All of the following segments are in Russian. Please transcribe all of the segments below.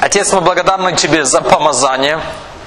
Отец, мы благодарны Тебе за помазание.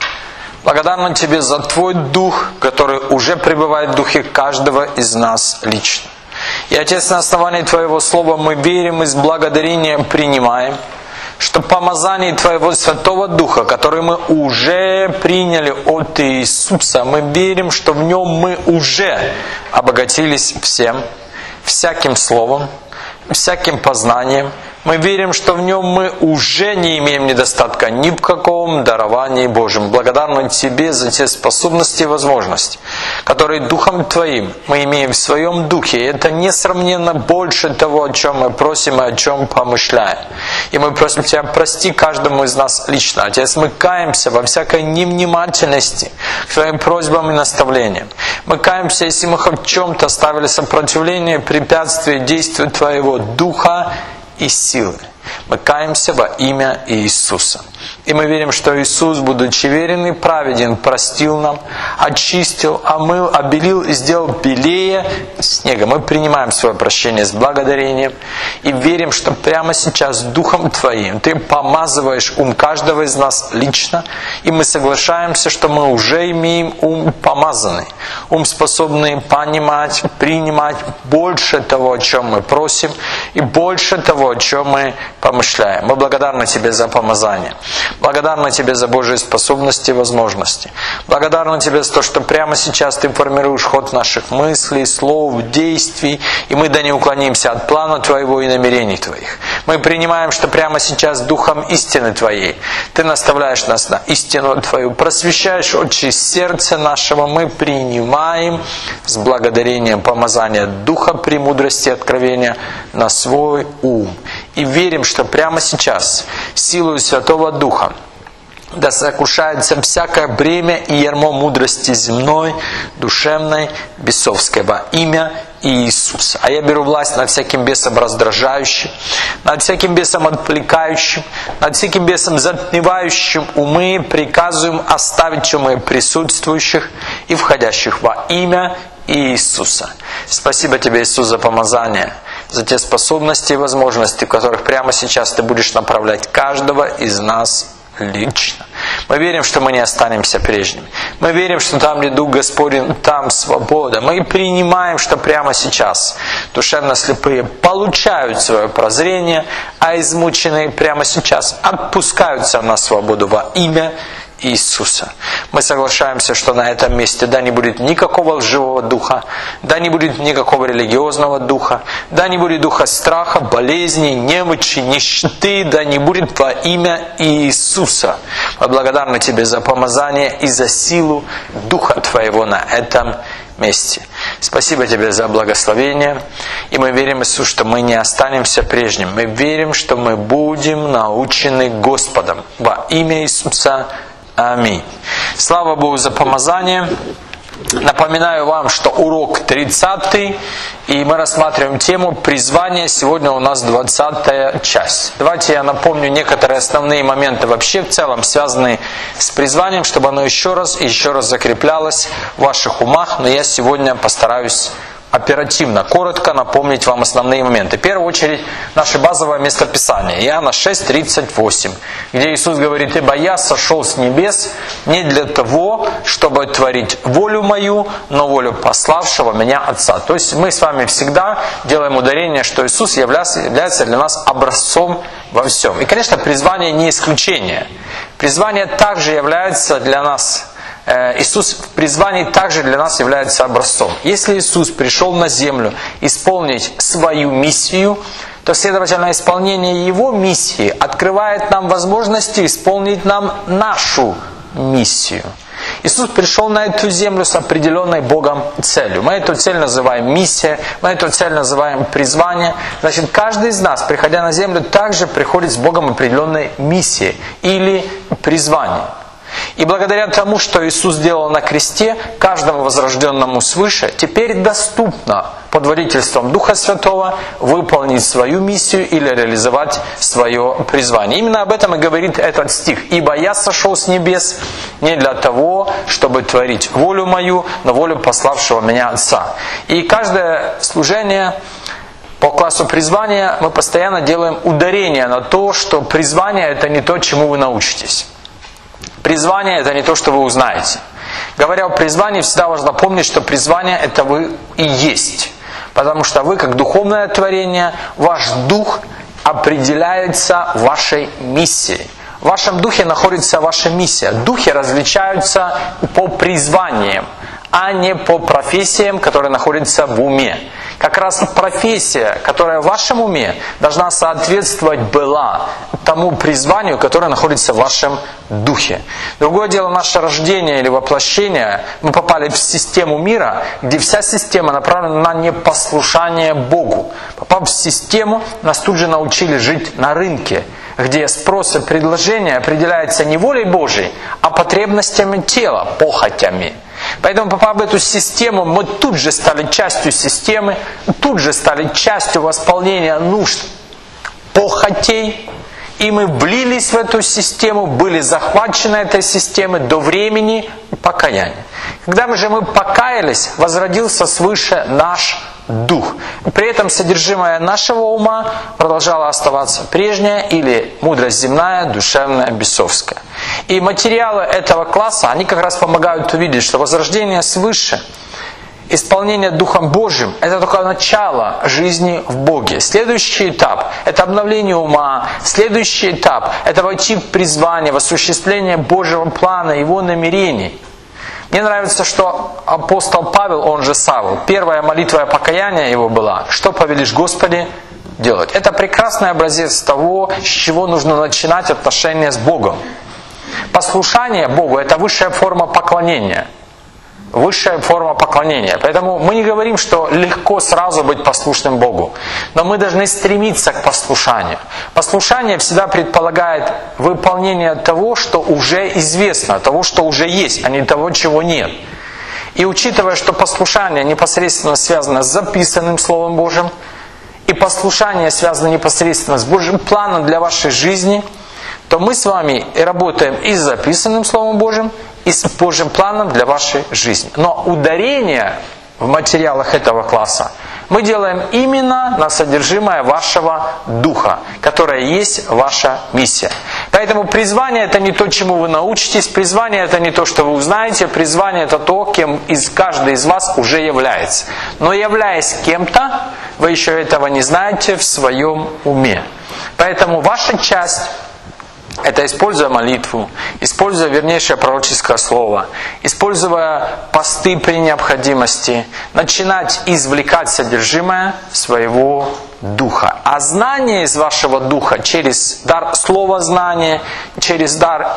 Благодарны Тебе за Твой Дух, который уже пребывает в духе каждого из нас лично. И, Отец, на основании Твоего Слова мы верим и с благодарением принимаем, что помазание Твоего Святого Духа, который мы уже приняли от Иисуса, мы верим, что в Нем мы уже обогатились всем, всяким словом, всяким познанием. Мы верим, что в Нем мы уже не имеем недостатка ни в каком даровании Божьем. Благодарны Тебе за те способности и возможности, которые Духом Твоим мы имеем в Своем Духе. И это несравненно больше того, о чем мы просим и о чем помышляем. И мы просим Тебя, прости каждому из нас лично. Отец, мы каемся во всякой невнимательности к Твоим просьбам и наставлениям. Мы каемся, если мы хоть в чем-то ставили сопротивление, препятствие действию Твоего Духа и силы. Мы каемся во имя Иисуса. И мы верим, что Иисус, будучи верен и праведен, простил нам, очистил, омыл, обелил и сделал белее снега. Мы принимаем свое прощение с благодарением и верим, что прямо сейчас Духом Твоим Ты помазываешь ум каждого из нас лично, и мы соглашаемся, что мы уже имеем ум помазанный, ум способный понимать, принимать больше того, о чем мы просим, и больше того, о чем мы помышляем. Мы благодарны Тебе за помазание. Благодарны Тебе за Божьи способности и возможности. Благодарны Тебе за то, что прямо сейчас Ты формируешь ход наших мыслей, слов, действий, и мы да не уклонимся от плана Твоего и намерений Твоих. Мы принимаем, что прямо сейчас Духом истины Твоей Ты наставляешь нас на истину Твою, просвещаешь очи сердца нашего. Мы принимаем с благодарением помазания Духа премудрости и откровения на свой ум. И верим, что прямо сейчас силою Святого Духа да сокрушается всякое бремя и ярмо мудрости земной, душевной, бесовской во имя Иисуса. А я беру власть над всяким бесом раздражающим, над всяким бесом отвлекающим, над всяким бесом затмевающим умы, приказываем оставить умы присутствующих и входящих во имя Иисуса. Спасибо Тебе, Иисус, за помазание, за те способности и возможности, в которых прямо сейчас Ты будешь направлять каждого из нас лично. Мы верим, что мы не останемся прежними. Мы верим, что там, где Дух Господень, там свобода. Мы принимаем, что прямо сейчас душевно слепые получают свое прозрение, а измученные прямо сейчас отпускаются на свободу во имя Иисуса. Мы соглашаемся, что на этом месте да не будет никакого лживого духа, да не будет никакого религиозного духа, да не будет духа страха, болезней, немощи, нищеты, да не будет во имя Иисуса. Мы благодарны Тебе за помазание и за силу Духа Твоего на этом месте. Спасибо Тебе за благословение. И мы верим, Иисус, что мы не останемся прежним. Мы верим, что мы будем научены Господом. Во имя Иисуса. Аминь. Слава Богу за помазание. Напоминаю вам, что урок 30, и мы рассматриваем тему призвания. Сегодня у нас 20 часть. Давайте я напомню некоторые основные моменты вообще в целом, связанные с призванием, чтобы оно еще раз и еще раз закреплялось в ваших умах. Но я сегодня постараюсь оперативно, коротко напомнить вам основные моменты. В первую очередь, наше базовое местописание. Иоанна 6:38, где Иисус говорит: «Ибо я сошел с небес не для того, чтобы творить волю мою, но волю пославшего меня Отца». То есть мы с вами всегда делаем ударение, что Иисус является для нас образцом во всем. И, конечно, призвание не исключение. Призвание также является для нас Иисус в призвании также для нас является образцом. Если Иисус пришел на землю исполнить свою миссию, то, следовательно, исполнение Его миссии открывает нам возможности исполнить нам нашу миссию. Иисус пришел на эту землю с определенной Богом целью. Мы эту цель называем миссия, мы эту цель называем призвание. Значит, каждый из нас, приходя на землю, также приходит с Богом определенной миссией или призванием. И благодаря тому, что Иисус сделал на кресте, каждому возрожденному свыше теперь доступно под водительством Духа Святого выполнить свою миссию или реализовать свое призвание. Именно об этом и говорит этот стих. «Ибо я сошел с небес не для того, чтобы творить волю мою, но волю пославшего меня Отца». И каждое служение По классу призвания мы постоянно делаем ударение на то, что призвание – это не то, чему вы научитесь. Призвание – это не то, что вы узнаете. Говоря о призвании, всегда важно помнить, что призвание – это вы и есть. Потому что вы, как духовное творение, ваш дух определяется вашей миссией. В вашем духе находится ваша миссия. Духи различаются по призваниям, а не по профессиям, которые находятся в уме. Как раз профессия, которая в вашем уме, должна соответствовать тому призванию, которое находится в вашем духе. Другое дело, наше рождение или воплощение, мы попали в систему мира, где вся система направлена на непослушание Богу. Попав в систему, нас тут же научили жить на рынке, где спрос и предложение определяется не волей Божией, а потребностями тела, похотями. Поэтому, попав в эту систему, мы тут же стали частью системы, тут же стали частью восполнения нужд похотей, и мы влились в эту систему, были захвачены этой системой до времени покаяния. Когда мы покаялись, возродился свыше наш дух. При этом содержимое нашего ума продолжало оставаться прежнее, или мудрость земная, душевная, бесовская. И материалы этого класса, они как раз помогают увидеть, что возрождение свыше, исполнение Духом Божьим – это только начало жизни в Боге. Следующий этап – это обновление ума. Следующий этап – это войти в призвание, в осуществление Божьего плана, Его намерений. Мне нравится, что апостол Павел, он же Савл, первая молитва покаяния его была: «Что повелишь, Господи, делать?» Это прекрасный образец того, с чего нужно начинать отношения с Богом. Послушание Богу – это высшая форма поклонения. Высшая форма поклонения. Поэтому мы не говорим, что легко сразу быть послушным Богу. Но мы должны стремиться к послушанию. Послушание всегда предполагает выполнение того, что уже известно, того, что уже есть, а не того, чего нет. И учитывая, что послушание непосредственно связано с записанным Словом Божьим, и послушание связано непосредственно с Божьим планом для вашей жизни, то мы с вами и работаем и с записанным Словом Божьим, и с Божьим планом для вашей жизни. Но ударение в материалах этого класса мы делаем именно на содержимое вашего духа, которое есть ваша миссия. Поэтому призвание – это не то, чему вы научитесь, призвание – это не то, что вы узнаете, призвание – это то, кем каждый из вас уже является. Но являясь кем-то, вы еще этого не знаете в своем уме. Поэтому ваша часть – это используя молитву, используя вернейшее пророческое слово, используя посты при необходимости, начинать извлекать содержимое своего духа. А знание из вашего духа через дар слова знания, через дар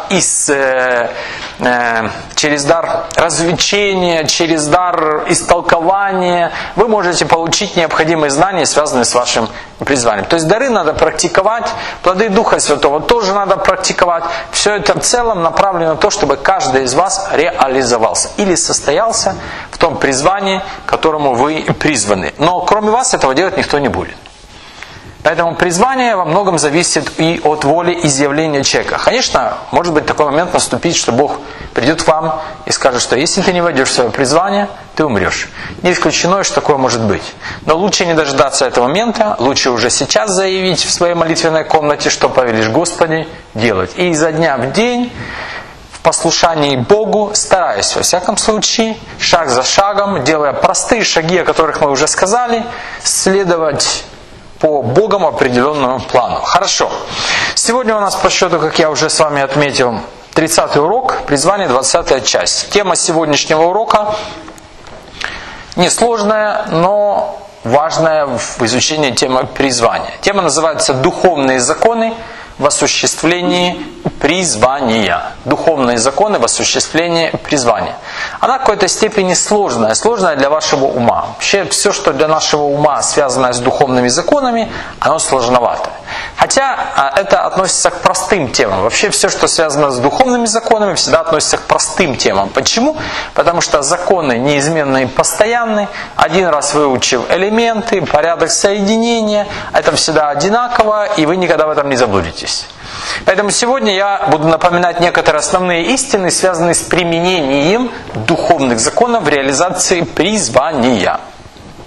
развлечения, через дар истолкования, вы можете получить необходимые знания, связанные с вашим призванием. То есть дары надо практиковать, плоды Духа Святого тоже надо практиковать. Все это в целом направлено на то, чтобы каждый из вас реализовался или состоялся в том призвании, к которому вы призваны. Но кроме вас этого делать никто не будет. Поэтому призвание во многом зависит и от воли изъявления человека. Конечно, может быть такой момент наступить, что Бог придет к вам и скажет, что если ты не войдешь в свое призвание, ты умрешь. Не исключено, что такое может быть. Но лучше не дождаться этого момента, лучше уже сейчас заявить в своей молитвенной комнате, что повелишь, Господи, делать. И изо дня в день, в послушании Богу, стараясь, во всяком случае, шаг за шагом, делая простые шаги, о которых мы уже сказали, следовать по Богом определенному плану. Хорошо. Сегодня у нас по счету, как я уже с вами отметил, 30-й урок, призвание, 20-я часть. Тема сегодняшнего урока несложная, но важная в изучении темы призвания. Тема называется «Духовные законы в осуществлении призвания». Духовные законы в осуществлении призвания. Она в какой-то степени сложная для вашего ума. Вообще все, что для нашего ума связано с духовными законами, оно сложновато. Хотя это относится к простым темам. Вообще все, что связано с духовными законами, всегда относится к простым темам. Почему? Потому что законы неизменны и постоянны. Один раз выучив элементы, порядок соединения, это всегда одинаково, и вы никогда в этом не заблудитесь. Поэтому сегодня я буду напоминать некоторые основные истины, связанные с применением духовных законов в реализации призвания.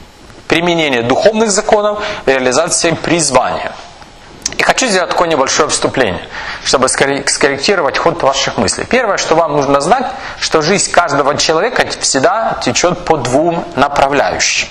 применение духовных законов в реализации призвания. И хочу сделать такое небольшое вступление, чтобы скорректировать ход ваших мыслей. Первое, что вам нужно знать, что жизнь каждого человека всегда течет по двум направляющим.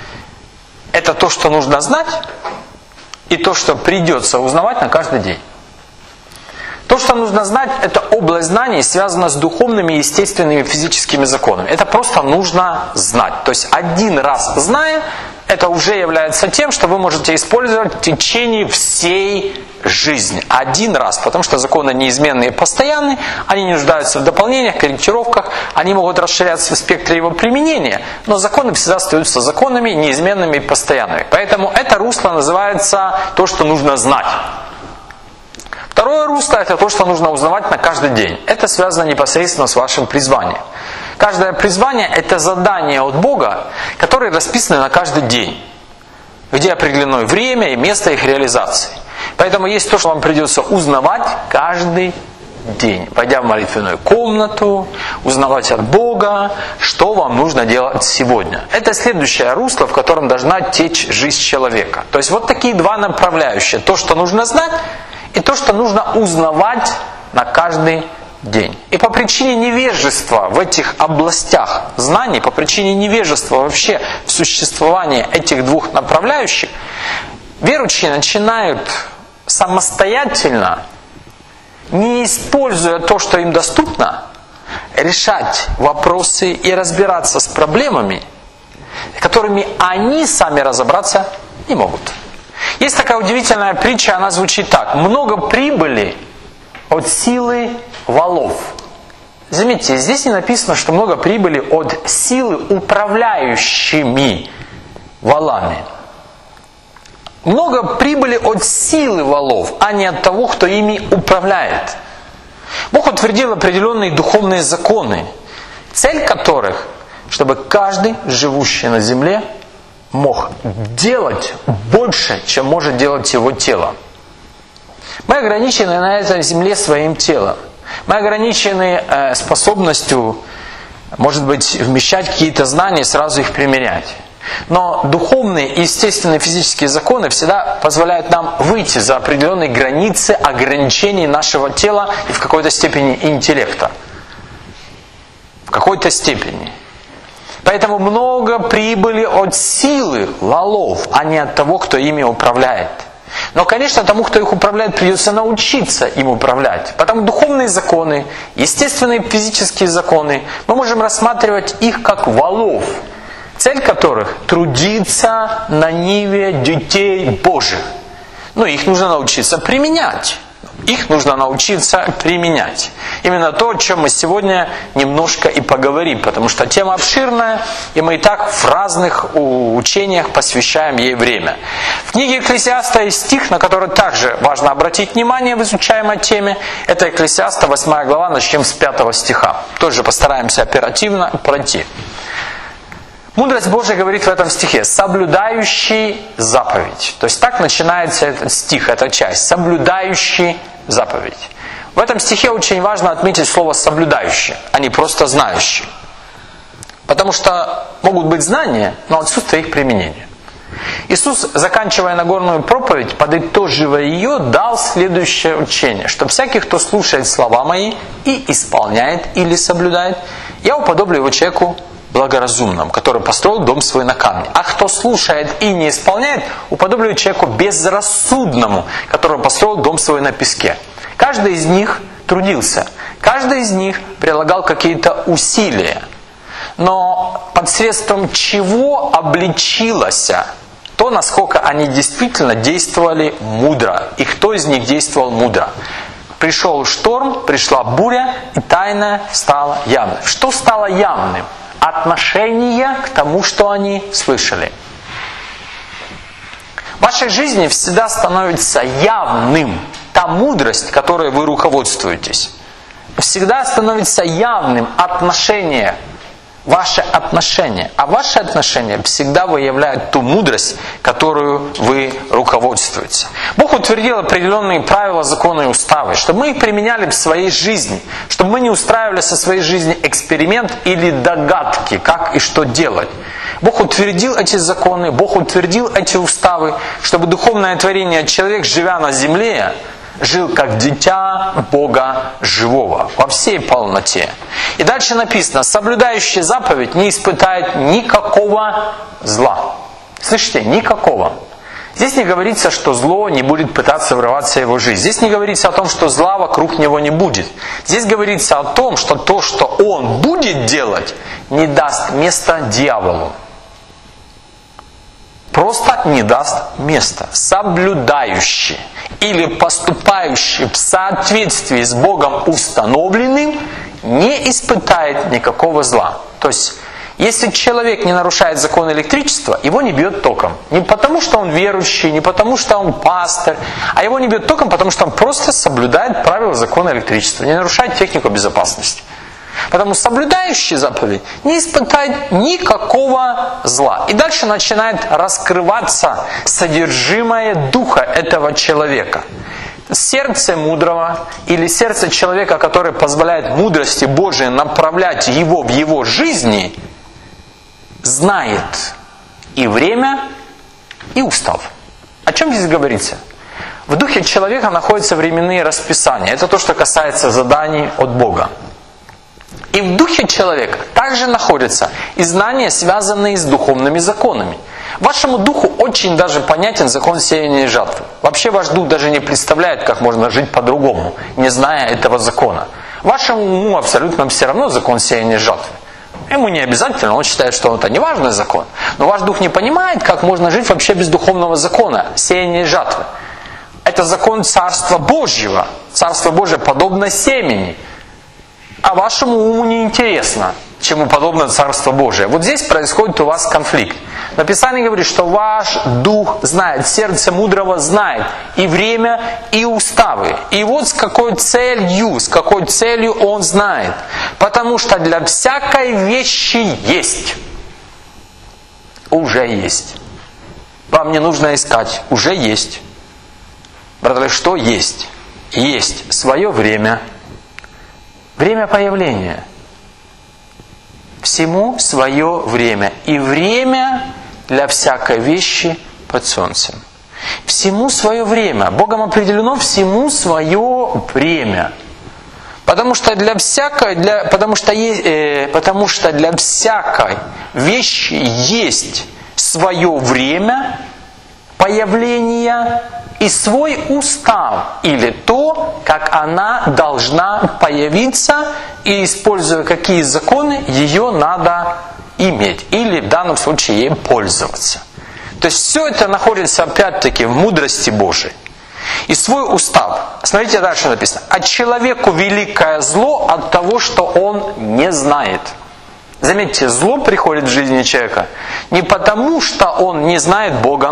Это то, что нужно знать, и то, что придется узнавать на каждый день. То, что нужно знать, это область знаний, связана с духовными, естественными, физическими законами. Это просто нужно знать. То есть один раз зная, это уже является тем, что вы можете использовать в течение всей жизни. Один раз, потому что законы неизменные и постоянные, они не нуждаются в дополнениях, корректировках, они могут расширяться в спектре его применения, но законы всегда остаются законами, неизменными и постоянными. Поэтому это русло называется то, что нужно знать. Второе русло – это то, что нужно узнавать на каждый день. Это связано непосредственно с вашим призванием. Каждое призвание – это задание от Бога, которые расписаны на каждый день, где определено время и место их реализации. Поэтому есть то, что вам придется узнавать каждый день, войдя в молитвенную комнату, узнавать от Бога, что вам нужно делать сегодня. Это следующее русло, в котором должна течь жизнь человека. То есть вот такие два направляющие. То, что нужно знать, и то, что нужно узнавать на каждый день. И по причине невежества в этих областях знаний, по причине невежества вообще в существовании этих двух направляющих, верующие начинают самостоятельно, не используя то, что им доступно, решать вопросы и разбираться с проблемами, которыми они сами разобраться не могут. Есть такая удивительная притча, она звучит так. Много прибыли от силы валов. Заметьте, здесь не написано, что много прибыли от силы управляющими валами. Много прибыли от силы валов, а не от того, кто ими управляет. Бог утвердил определенные духовные законы, цель которых, чтобы каждый, живущий на земле, мог делать больше, чем может делать его тело. Мы ограничены на этой земле своим телом. Мы ограничены способностью, может быть, вмещать какие-то знания и сразу их примерять. Но духовные, естественные физические законы всегда позволяют нам выйти за определенные границы ограничений нашего тела и в какой-то степени интеллекта. В какой-то степени. Поэтому много прибыли от силы валов, а не от того, кто ими управляет. Но, конечно, тому, кто их управляет, придется научиться им управлять. Потому духовные законы, естественные физические законы, мы можем рассматривать их как валов, цель которых трудиться на ниве детей Божьих. Но их нужно научиться применять. Их нужно научиться применять. Именно то, о чем мы сегодня немножко и поговорим, потому что тема обширная, и мы и так в разных учениях посвящаем ей время. В книге Екклесиаста есть стих, на который также важно обратить внимание в изучаемой теме. Это Екклесиаста, 8 глава, начнем с 5 стиха. Тоже постараемся оперативно пройти. Мудрость Божия говорит в этом стихе: соблюдающий заповедь. То есть так начинается этот стих, эта часть. Соблюдающий заповедь. В этом стихе очень важно отметить слово соблюдающий, а не просто знающий. Потому что могут быть знания, но отсутствие их применения. Иисус, заканчивая Нагорную проповедь, подытоживая ее, дал следующее учение: что всякий, кто слушает слова мои и исполняет или соблюдает, я уподоблю его человеку благоразумному, который построил дом свой на камне. А кто слушает и не исполняет, уподоблю человеку безрассудному, который построил дом свой на песке. Каждый из них трудился, каждый из них прилагал какие-то усилия. Но посредством чего обличилось то, насколько они действительно действовали мудро, и кто из них действовал мудро. Пришел шторм, пришла буря, и тайна стала явной. Что стало явным? Отношение к тому, что они слышали. В вашей жизни всегда становится явным та мудрость, которой вы руководствуетесь. Всегда становится явным отношение, ваше отношение. А ваши отношения всегда выявляют ту мудрость, которую вы руководствуете. Бог утвердил определенные правила, законы и уставы, чтобы мы их применяли в своей жизни, чтобы мы не устраивали со своей жизни эксперимент или догадки, как и что делать. Бог утвердил эти законы, Бог утвердил эти уставы, чтобы духовное творение, человек, живя на земле, жил как дитя Бога живого, во всей полноте. И дальше написано, соблюдающий заповедь не испытает никакого зла. Слышите, никакого. Здесь не говорится, что зло не будет пытаться врываться в его жизнь. Здесь не говорится о том, что зла вокруг него не будет. Здесь говорится о том, что то, что он будет делать, не даст места дьяволу. Просто не даст места. Соблюдающий или поступающий в соответствии с Богом установленным не испытает никакого зла. То есть, если человек не нарушает закон электричества, его не бьет током. Не потому, что он верующий, не потому, что он пастор, а его не бьет током, потому что он просто соблюдает правила закона электричества, не нарушает технику безопасности. Потому соблюдающий заповедь не испытает никакого зла. И дальше начинает раскрываться содержимое духа этого человека. Сердце мудрого или сердце человека, который позволяет мудрости Божией направлять его в его жизни, знает и время, и устав. О чем здесь говорится? В духе человека находятся временные расписания. Это то, что касается заданий от Бога. И в духе человека также находятся и знания, связанные с духовными законами. Вашему духу очень даже понятен закон сеяния и жатвы. Вообще ваш дух даже не представляет, как можно жить по-другому, не зная этого закона. Вашему уму абсолютно все равно закон сеяния и жатвы. Ему не обязательно, он считает, что это не важный закон. Но ваш дух не понимает, как можно жить вообще без духовного закона, сеяния и жатвы. Это закон Царства Божьего. Царство Божье подобно семени. А вашему уму не интересно, чему подобно Царство Божие. Вот здесь происходит у вас конфликт. Написание говорит, что ваш дух знает, сердце мудрого знает и время, и уставы. И вот с какой целью он знает. Потому что для всякой вещи есть. Уже есть. Вам не нужно искать. Уже есть. Братья, что есть? Есть свое время. Время появления. Всему свое время. И время для всякой вещи под солнцем. Всему свое время. Богом определено всему свое время. Потому что для всякой вещи есть свое время появления и свой устав, или то, как она должна появиться, и используя какие законы ее надо иметь, или в данном случае ей пользоваться. То есть все это находится опять-таки в мудрости Божией. И свой устав. Смотрите, дальше написано. А человеку великое зло от того, что он не знает. Заметьте, зло приходит в жизни человека не потому, что он не знает Бога.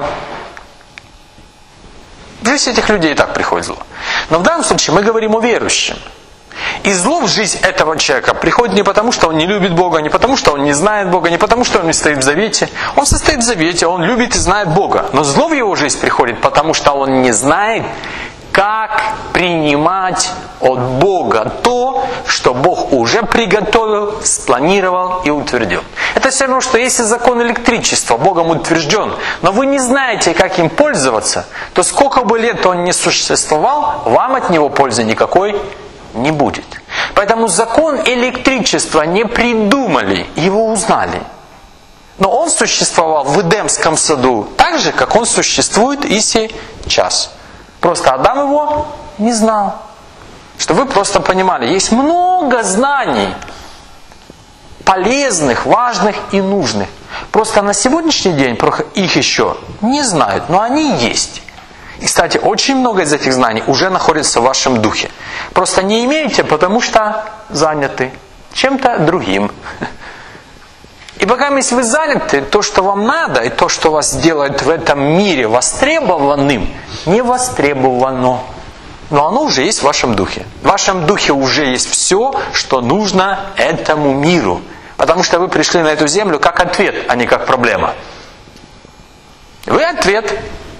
В жизнь этих людей и так приходит зло. Но в данном случае мы говорим о верующем. И зло в жизнь этого человека приходит не потому, что он не любит Бога, не потому, что он не знает Бога, не потому, что он не стоит в завете. Он состоит в завете, он любит и знает Бога. Но зло в его жизнь приходит, потому что он не знает, как принимать от Бога то, что Бог уже приготовил, спланировал и утвердил. Это все равно, что если закон электричества Богом утвержден, но вы не знаете, как им пользоваться, то сколько бы лет он не существовал, вам от него пользы никакой не будет. Поэтому закон электричества не придумали, его узнали. Но он существовал в Эдемском саду так же, как он существует и сейчас. Просто Адам его не знал. Чтобы вы просто понимали, есть много знаний, полезных, важных и нужных. Просто на сегодняшний день их еще не знают, но они есть. И, кстати, очень много из этих знаний уже находится в вашем духе. Просто не имеете, потому что заняты чем-то другим. И пока если вы заняты, то, что вам надо, и то, что вас делает в этом мире востребованным, не востребовано. Но оно уже есть в вашем духе. В вашем духе уже есть все, что нужно этому миру. Потому что вы пришли на эту землю как ответ, а не как проблема. Вы ответ.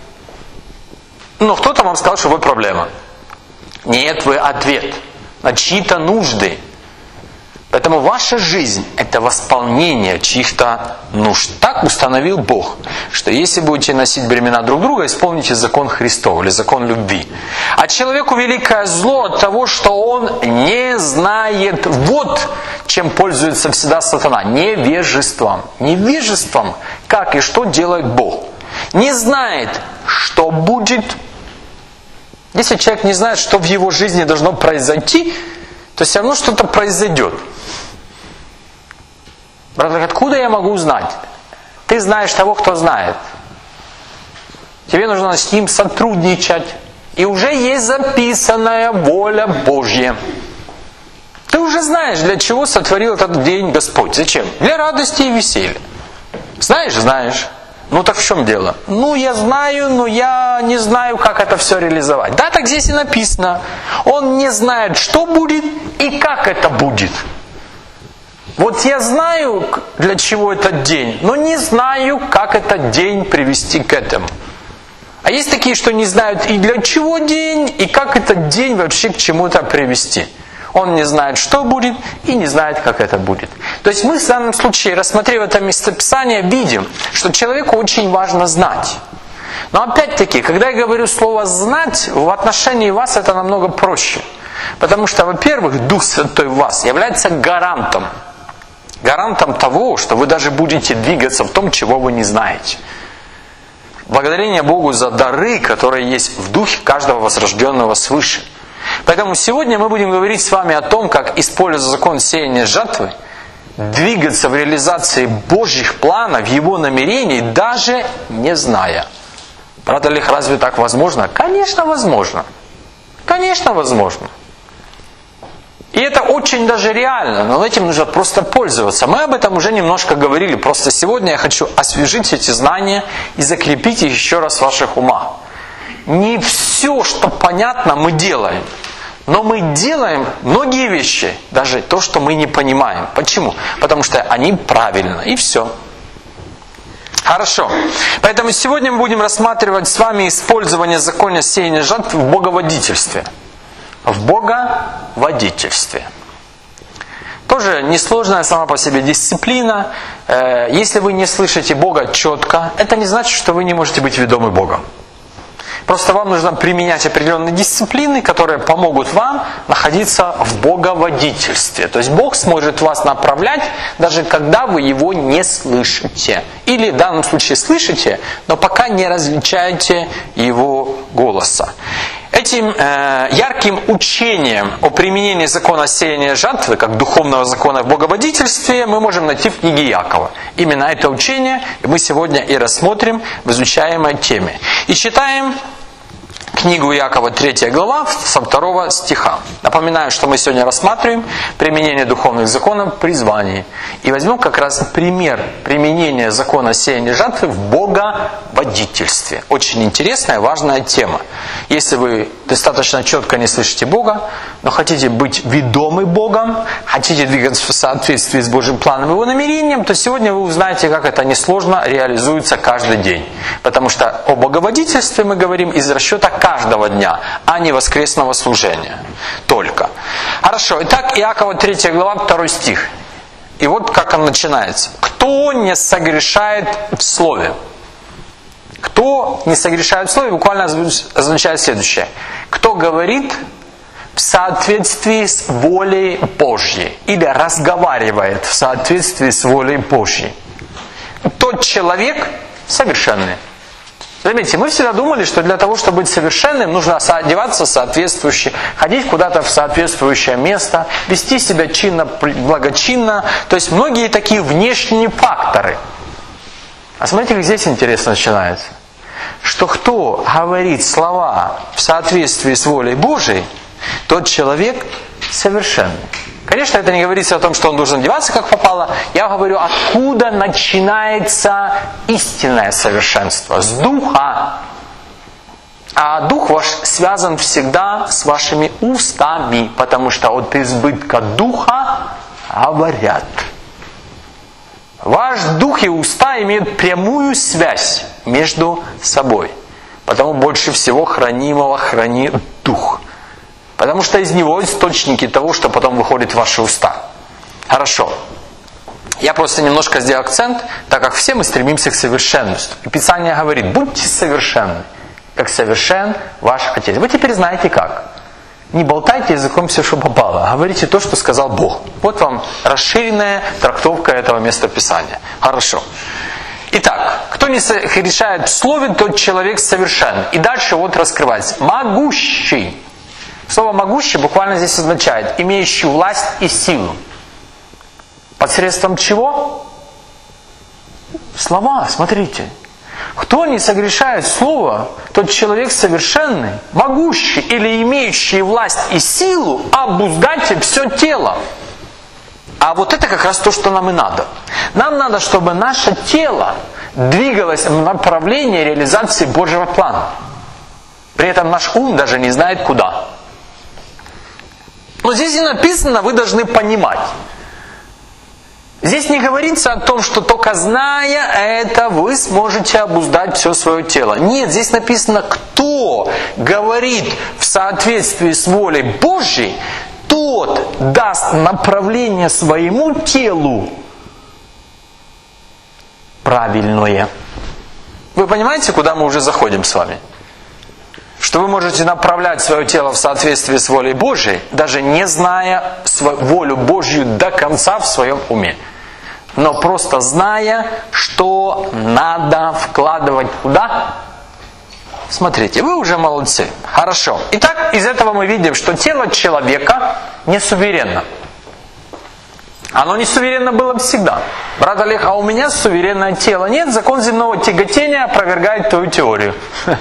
Но кто-то вам сказал, что вы проблема. Нет, вы ответ на чьи-то нужды. Поэтому ваша жизнь – это восполнение чьих-то нужд. Так установил Бог, что если будете носить бремена друг друга, исполните закон Христов или закон любви. А человеку великое зло от того, что он не знает. Вот чем пользуется всегда сатана. Невежеством. Невежеством, как и что делает Бог. Не знает, что будет. Если человек не знает, что в его жизни должно произойти, то все равно что-то произойдет. Брат, откуда я могу знать? Ты знаешь того, кто знает. Тебе нужно с ним сотрудничать. И уже есть записанная воля Божья. Ты уже знаешь, для чего сотворил этот день Господь. Зачем? Для радости и веселья. Знаешь? Знаешь. Ну так в чем дело? Ну я знаю, но я не знаю, как это все реализовать. Да, так здесь и написано. Он не знает, что будет и как это будет. Вот я знаю, для чего этот день, но не знаю, как этот день привести к этому. А есть такие, что не знают и для чего день, и как этот день вообще к чему-то привести. Он не знает, что будет, и не знает, как это будет. То есть мы в данном случае, рассмотрев это местописание, видим, что человеку очень важно знать. Но опять-таки, когда я говорю слово «знать», в отношении вас это намного проще. Потому что, во-первых, Дух Святой в вас является гарантом. Гарантом того, что вы даже будете двигаться в том, чего вы не знаете. Благодарение Богу за дары, которые есть в духе каждого возрожденного свыше. Поэтому сегодня мы будем говорить с вами о том, как, используя закон сеяния жатвы, двигаться в реализации Божьих планов, Его намерений, даже не зная. Брат Олег, разве так возможно? Конечно, возможно. Конечно, возможно. И это очень даже реально, но этим нужно просто пользоваться. Мы об этом уже немножко говорили, просто сегодня я хочу освежить эти знания и закрепить их еще раз в ваших умах. Не все, что понятно, мы делаем. Но мы делаем многие вещи, даже то, что мы не понимаем. Почему? Потому что они правильно, и все. Хорошо. Поэтому сегодня мы будем рассматривать с вами использование закона сеяния жатв в боговодительстве. В боговодительстве. Тоже несложная сама по себе дисциплина. Если вы не слышите Бога четко, это не значит, что вы не можете быть ведомы Богом. Просто вам нужно применять определенные дисциплины, которые помогут вам находиться в боговодительстве. То есть Бог сможет вас направлять, даже когда вы Его не слышите. Или в данном случае слышите, но пока не различаете Его голоса. Этим ярким учением о применении закона сеяния жатвы, как духовного закона в боговодительстве, мы можем найти в книге Иакова. Именно это учение мы сегодня и рассмотрим в изучаемой теме. И читаем книгу Иакова, 3 глава, со 2 стиха. Напоминаю, что мы сегодня рассматриваем применение духовных законов при звании. И возьмем как раз пример применения закона сеяния жатвы в боговодительстве. Очень интересная, важная тема. Если вы достаточно четко не слышите Бога, но хотите быть ведомы Богом, хотите двигаться в соответствии с Божьим планом и Его намерением, то сегодня вы узнаете, как это несложно реализуется каждый день. Потому что о боговодительстве мы говорим из расчета каждого дня, а не воскресного служения. Только. Хорошо. Итак, Иакова 3 глава, 2 стих. И вот как он начинается. «Кто не согрешает в слове?» Кто не согрешает в слове, буквально означает следующее. Кто говорит в соответствии с волей Божьей. Или разговаривает в соответствии с волей Божьей. Тот человек совершенный. Заметьте, мы всегда думали, что для того, чтобы быть совершенным, нужно одеваться соответствующе, ходить куда-то в соответствующее место, вести себя чинно, благочинно. То есть многие такие внешние факторы. А смотрите, как здесь интересно начинается. Что кто говорит слова в соответствии с волей Божией, тот человек совершенный. Конечно, это не говорится о том, что он должен одеваться как попало. Я говорю, откуда начинается истинное совершенство. С духа. А дух ваш связан всегда с вашими устами, потому что от избытка духа говорят. Ваш дух и уста имеют прямую связь между собой. Потому больше всего хранимого хранит дух. Потому что из него источники того, что потом выходит в ваши уста. Хорошо. Я просто немножко сделал акцент, так как все мы стремимся к совершенству. И Писание говорит: будьте совершенны, как совершен ваш Отец. Вы теперь знаете как. Не болтайте языком все, что попало. Говорите то, что сказал Бог. Вот вам расширенная трактовка этого местописания. Хорошо. Итак, кто не решает в слове, тот человек совершенный. И дальше вот раскрывается. Могущий. Слово «могущий» буквально здесь означает имеющий власть и силу. Посредством чего? Слова, смотрите. Кто не согрешает слово, тот человек совершенный, могущий или имеющий власть и силу обуздать все тело. А вот это как раз то, что нам и надо. Нам надо, чтобы наше тело двигалось в направлении реализации Божьего плана. При этом наш ум даже не знает куда. Но здесь не написано, вы должны понимать. Здесь не говорится о том, что только зная это, вы сможете обуздать все свое тело. Нет, здесь написано, кто говорит в соответствии с волей Божьей, тот даст направление своему телу правильное. Вы понимаете, куда мы уже заходим с вами? Что вы можете направлять свое тело в соответствии с волей Божьей, даже не зная волю Божью до конца в своем уме. Но просто зная, что надо вкладывать куда? Смотрите, вы уже молодцы. Хорошо. Итак, из этого мы видим, что тело человека не суверенно. Оно не суверенно было всегда. Брат Олег, а у меня суверенное тело. Нет, закон земного тяготения опровергает твою теорию.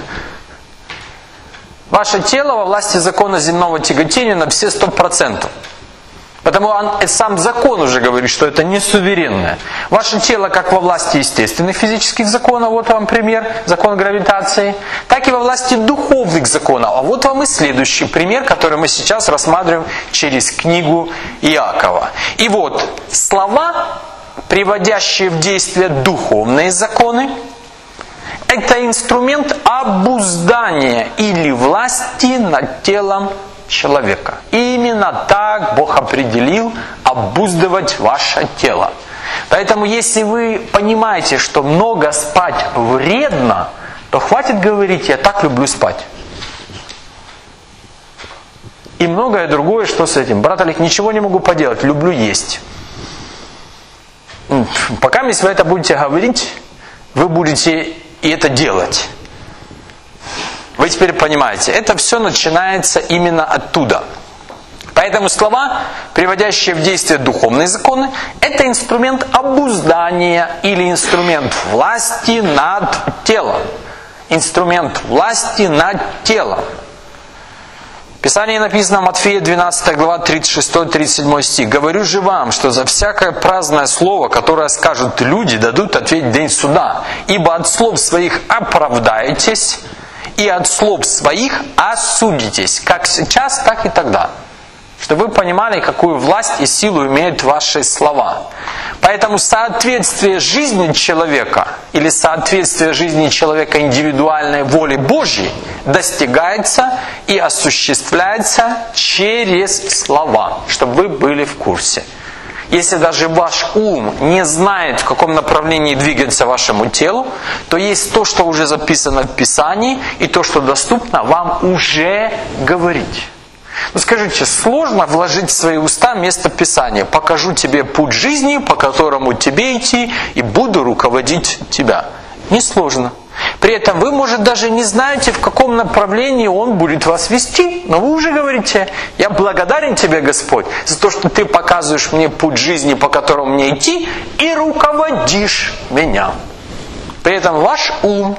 Ваше тело во власти закона земного тяготения на все 100%. Потому сам закон уже говорит, что это не суверенное. Ваше тело как во власти естественных физических законов, вот вам пример, закон гравитации, так и во власти духовных законов. А вот вам и следующий пример, который мы сейчас рассматриваем через книгу Иакова. И вот слова, приводящие в действие духовные законы, это инструмент обуздания или власти над телом человека. И именно так Бог определил обуздывать ваше тело. Поэтому если вы понимаете, что много спать вредно, то хватит говорить: я так люблю спать. И многое другое, что с этим. Брат Олег, ничего не могу поделать, люблю есть. Пока если вы это будете говорить, вы будете и это делать. Вы теперь понимаете, это все начинается именно оттуда. Поэтому слова, приводящие в действие духовные законы, это инструмент обуздания или инструмент власти над телом. Инструмент власти над телом. В Писании написано, Матфея 12 глава 36-37 стих. «Говорю же вам, что за всякое праздное слово, которое скажут люди, дадут ответ в день суда. Ибо от слов своих оправдаетесь, и от слов своих осудитесь, как сейчас, так и тогда». Чтобы вы понимали, какую власть и силу имеют ваши слова. Поэтому соответствие жизни человека или соответствие жизни человека индивидуальной воле Божьей достигается и осуществляется через слова, чтобы вы были в курсе. Если даже ваш ум не знает, в каком направлении двигаться вашему телу, то есть то, что уже записано в Писании, и то, что доступно вам уже говорить. Ну скажите, сложно вложить в свои уста место Писания? «Покажу тебе путь жизни, по которому тебе идти, и буду руководить тебя». Несложно. При этом вы, может, даже не знаете, в каком направлении Он будет вас вести, но вы уже говорите: «Я благодарен тебе, Господь, за то, что ты показываешь мне путь жизни, по которому мне идти, и руководишь меня». При этом ваш ум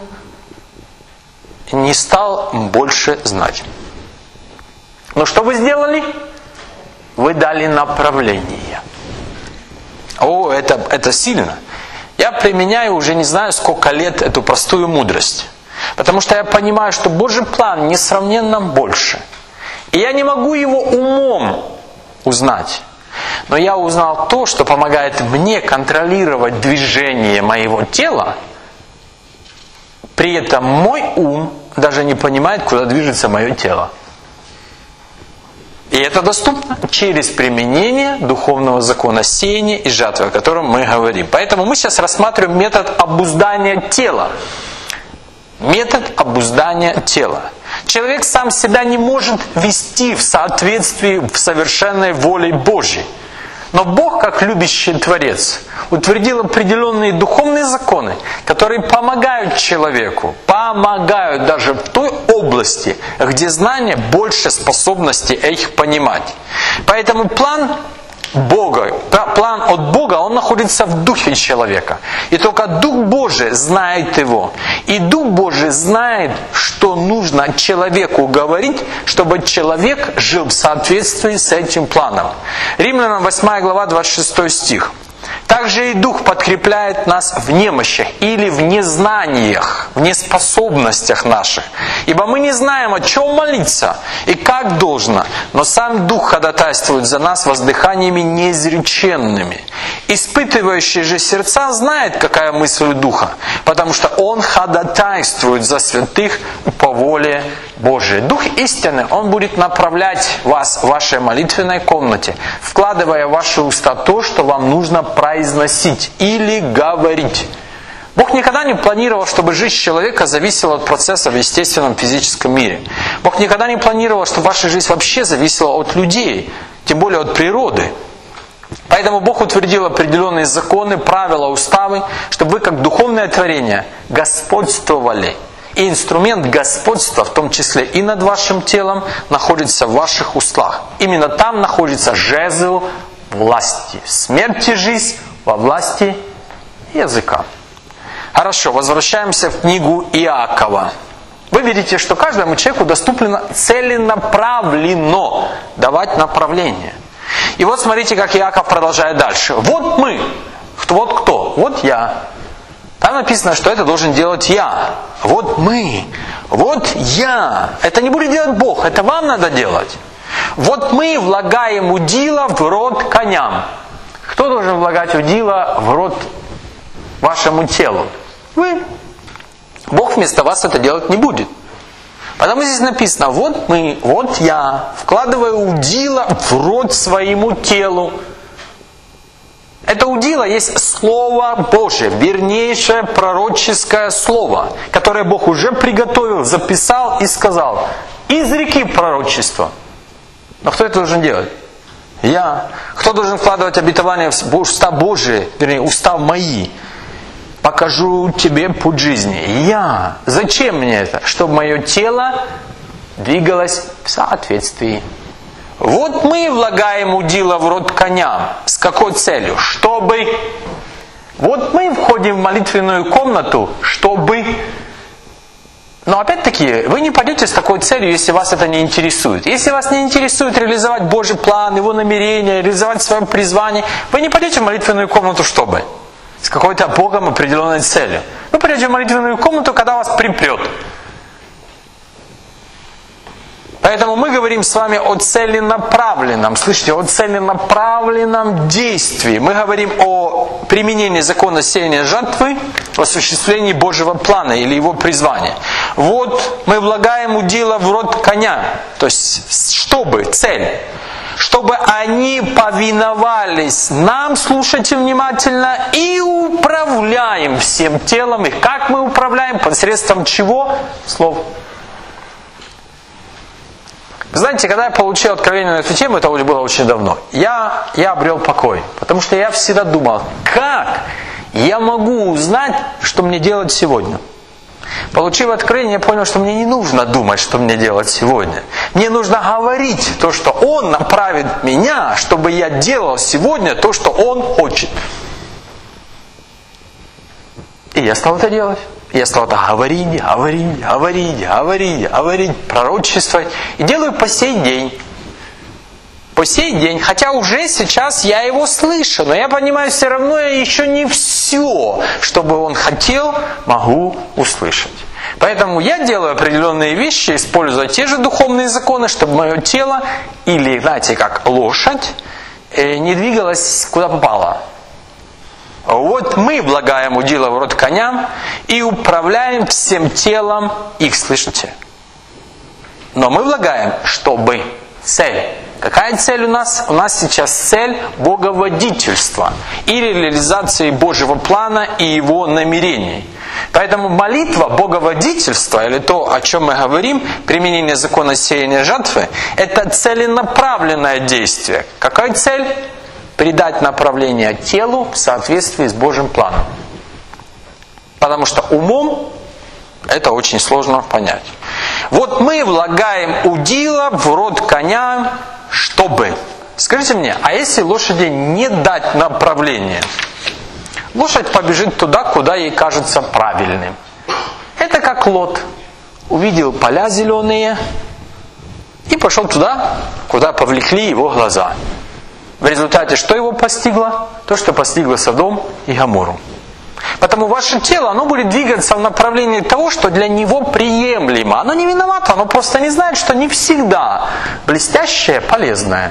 не стал больше знать. Но что вы сделали? Вы дали направление. О, это сильно. Я применяю уже не знаю сколько лет эту простую мудрость. Потому что я понимаю, что Божий план несравненно больше. И я не могу его умом узнать. Но я узнал то, что помогает мне контролировать движение моего тела. При этом мой ум даже не понимает, куда движется мое тело. И это доступно через применение духовного закона сеяния и жатвы, о котором мы говорим. Поэтому мы сейчас рассматриваем метод обуздания тела. Метод обуздания тела. Человек сам себя не может вести в соответствии в совершенной воле Божьей. Но Бог, как любящий Творец, утвердил определенные духовные законы, которые помогают человеку, помогают даже в той области, где знания больше способности их понимать. Поэтому план от Бога, он находится в духе человека. И только Дух Божий знает его. И Дух Божий знает, что нужно человеку говорить, чтобы человек жил в соответствии с этим планом. Римлянам 8 глава 26 стих. Также и Дух подкрепляет нас в немощах или в незнаниях, в неспособностях наших. Ибо мы не знаем, о чем молиться и как должно, но сам Дух ходатайствует за нас воздыханиями неизреченными. Испытывающий же сердца знает, какая мысль у Духа, потому что Он ходатайствует за святых по воле Божией. Дух истины, Он будет направлять вас в вашей молитвенной комнате, вкладывая в ваши уста то, что вам нужно произносить или говорить. Бог никогда не планировал, чтобы жизнь человека зависела от процессов в естественном физическом мире. Бог никогда не планировал, чтобы ваша жизнь вообще зависела от людей, тем более от природы. Поэтому Бог утвердил определенные законы, правила, уставы, чтобы вы, как духовное творение, господствовали. И инструмент господства, в том числе и над вашим телом, находится в ваших устах. Именно там находится жезл власти. Смерть и жизнь во власти языка. Хорошо, возвращаемся в книгу Иакова. Вы видите, что каждому человеку доступно целенаправленно давать направление. И вот смотрите, как Иаков продолжает дальше. Вот мы. Вот кто? Вот я. Там написано, что это должен делать я. Вот мы. Вот я. Это не будет делать Бог, это вам надо делать. Вот мы влагаем удила в рот коням. Кто должен влагать удила в рот вашему телу? Вы. Бог вместо вас это делать не будет. Потому здесь написано, вот мы, вот я, вкладываю удила в рот своему телу. Это удила есть Слово Божие, вернейшее пророческое Слово, которое Бог уже приготовил, записал и сказал. Изреки пророчества. Но кто это должен делать? Я. Кто должен вкладывать обетование в уста Божии, вернее, уста мои? Покажу тебе путь жизни. Я. Зачем мне это? Чтобы мое тело двигалось в соответствии. Вот мы влагаем удила в рот коням. С какой целью? Чтобы... Вот мы входим в молитвенную комнату, чтобы... Но опять-таки, вы не пойдете с такой целью, если вас это не интересует. Если вас не интересует реализовать Божий план, Его намерения, реализовать свое призвание, вы не пойдете в молитвенную комнату, чтобы... С какой-то Богом определенной целью. Вы пойдете в молитвенную комнату, когда вас припрет. Поэтому мы говорим с вами о целенаправленном, слышите, о целенаправленном действии. Мы говорим о применении закона сеяния жатвы в осуществлении Божьего плана или Его призвания. Вот мы влагаем удила в рот коня. То есть, чтобы, цель. Чтобы они повиновались нам, слушайте внимательно, и управляем всем телом их. Как мы управляем? Посредством чего? Слов. Знаете, когда я получил откровение на эту тему, это было очень давно, я обрел покой. Потому что я всегда думал, как я могу узнать, что мне делать сегодня? Получив откровение, я понял, что мне не нужно думать, что мне делать сегодня. Мне нужно говорить то, что Он направит меня, чтобы я делал сегодня то, что Он хочет. И я стал это делать. Я стал это говорить, пророчествовать. И делаю по сей день. По сей день. Хотя уже сейчас я его слышу. Но я понимаю, все равно я еще не все, что бы он хотел, могу услышать. Поэтому я делаю определенные вещи, используя те же духовные законы, чтобы мое тело, или, знаете, как лошадь, не двигалось куда попало. Вот мы влагаем удила в рот коням и управляем всем телом их, слышите? Но мы влагаем, чтобы цель. Какая цель у нас? У нас сейчас цель боговодительства или реализации Божьего плана и Его намерений. Поэтому молитва, боговодительство, или то, о чем мы говорим, применение закона сеяния жатвы, это целенаправленное действие. Какая цель? Придать направление телу в соответствии с Божьим планом. Потому что умом это очень сложно понять. Вот мы влагаем удила в рот коня, чтобы... Скажите мне, а если лошади не дать направление? Лошадь побежит туда, куда ей кажется правильным. Это как Лот. Увидел поля зеленые и пошел туда, куда повлекли его глаза. В результате что его постигло? То, что постигло Содом и Гоморру. Потому ваше тело, оно будет двигаться в направлении того, что для него приемлемо. Оно не виновато, оно просто не знает, что не всегда блестящее полезное.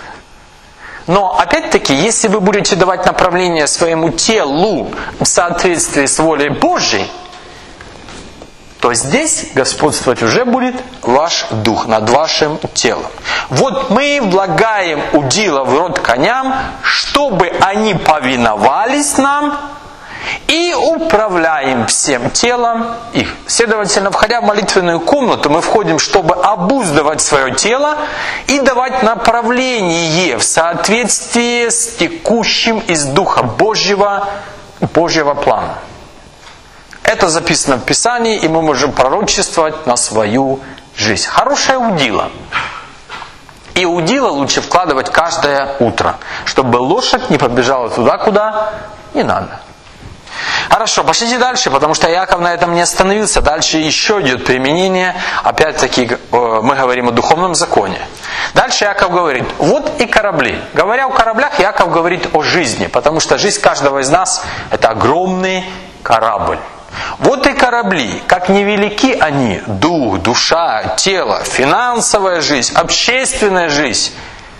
Но, опять-таки, если вы будете давать направление своему телу в соответствии с волей Божьей, то здесь господствовать уже будет ваш дух над вашим телом. Вот мы влагаем удила в рот коням, чтобы они повиновались нам, и управляем всем телом их. Следовательно, входя в молитвенную комнату, мы входим, чтобы обуздывать свое тело и давать направление в соответствии с текущим из Духа Божьего плана. Это записано в Писании, и мы можем пророчествовать на свою жизнь. Хорошее удило. И удило лучше вкладывать каждое утро, чтобы лошадь не побежала туда, куда не надо. Хорошо, пошлите дальше, потому что Иаков на этом не остановился. Дальше еще идет применение. Опять-таки мы говорим о духовном законе. Дальше Иаков говорит, вот и корабли. Говоря о кораблях, Иаков говорит о жизни, потому что жизнь каждого из нас – это огромный корабль. Вот и корабли, как невелики они, дух, душа, тело, финансовая жизнь, общественная жизнь.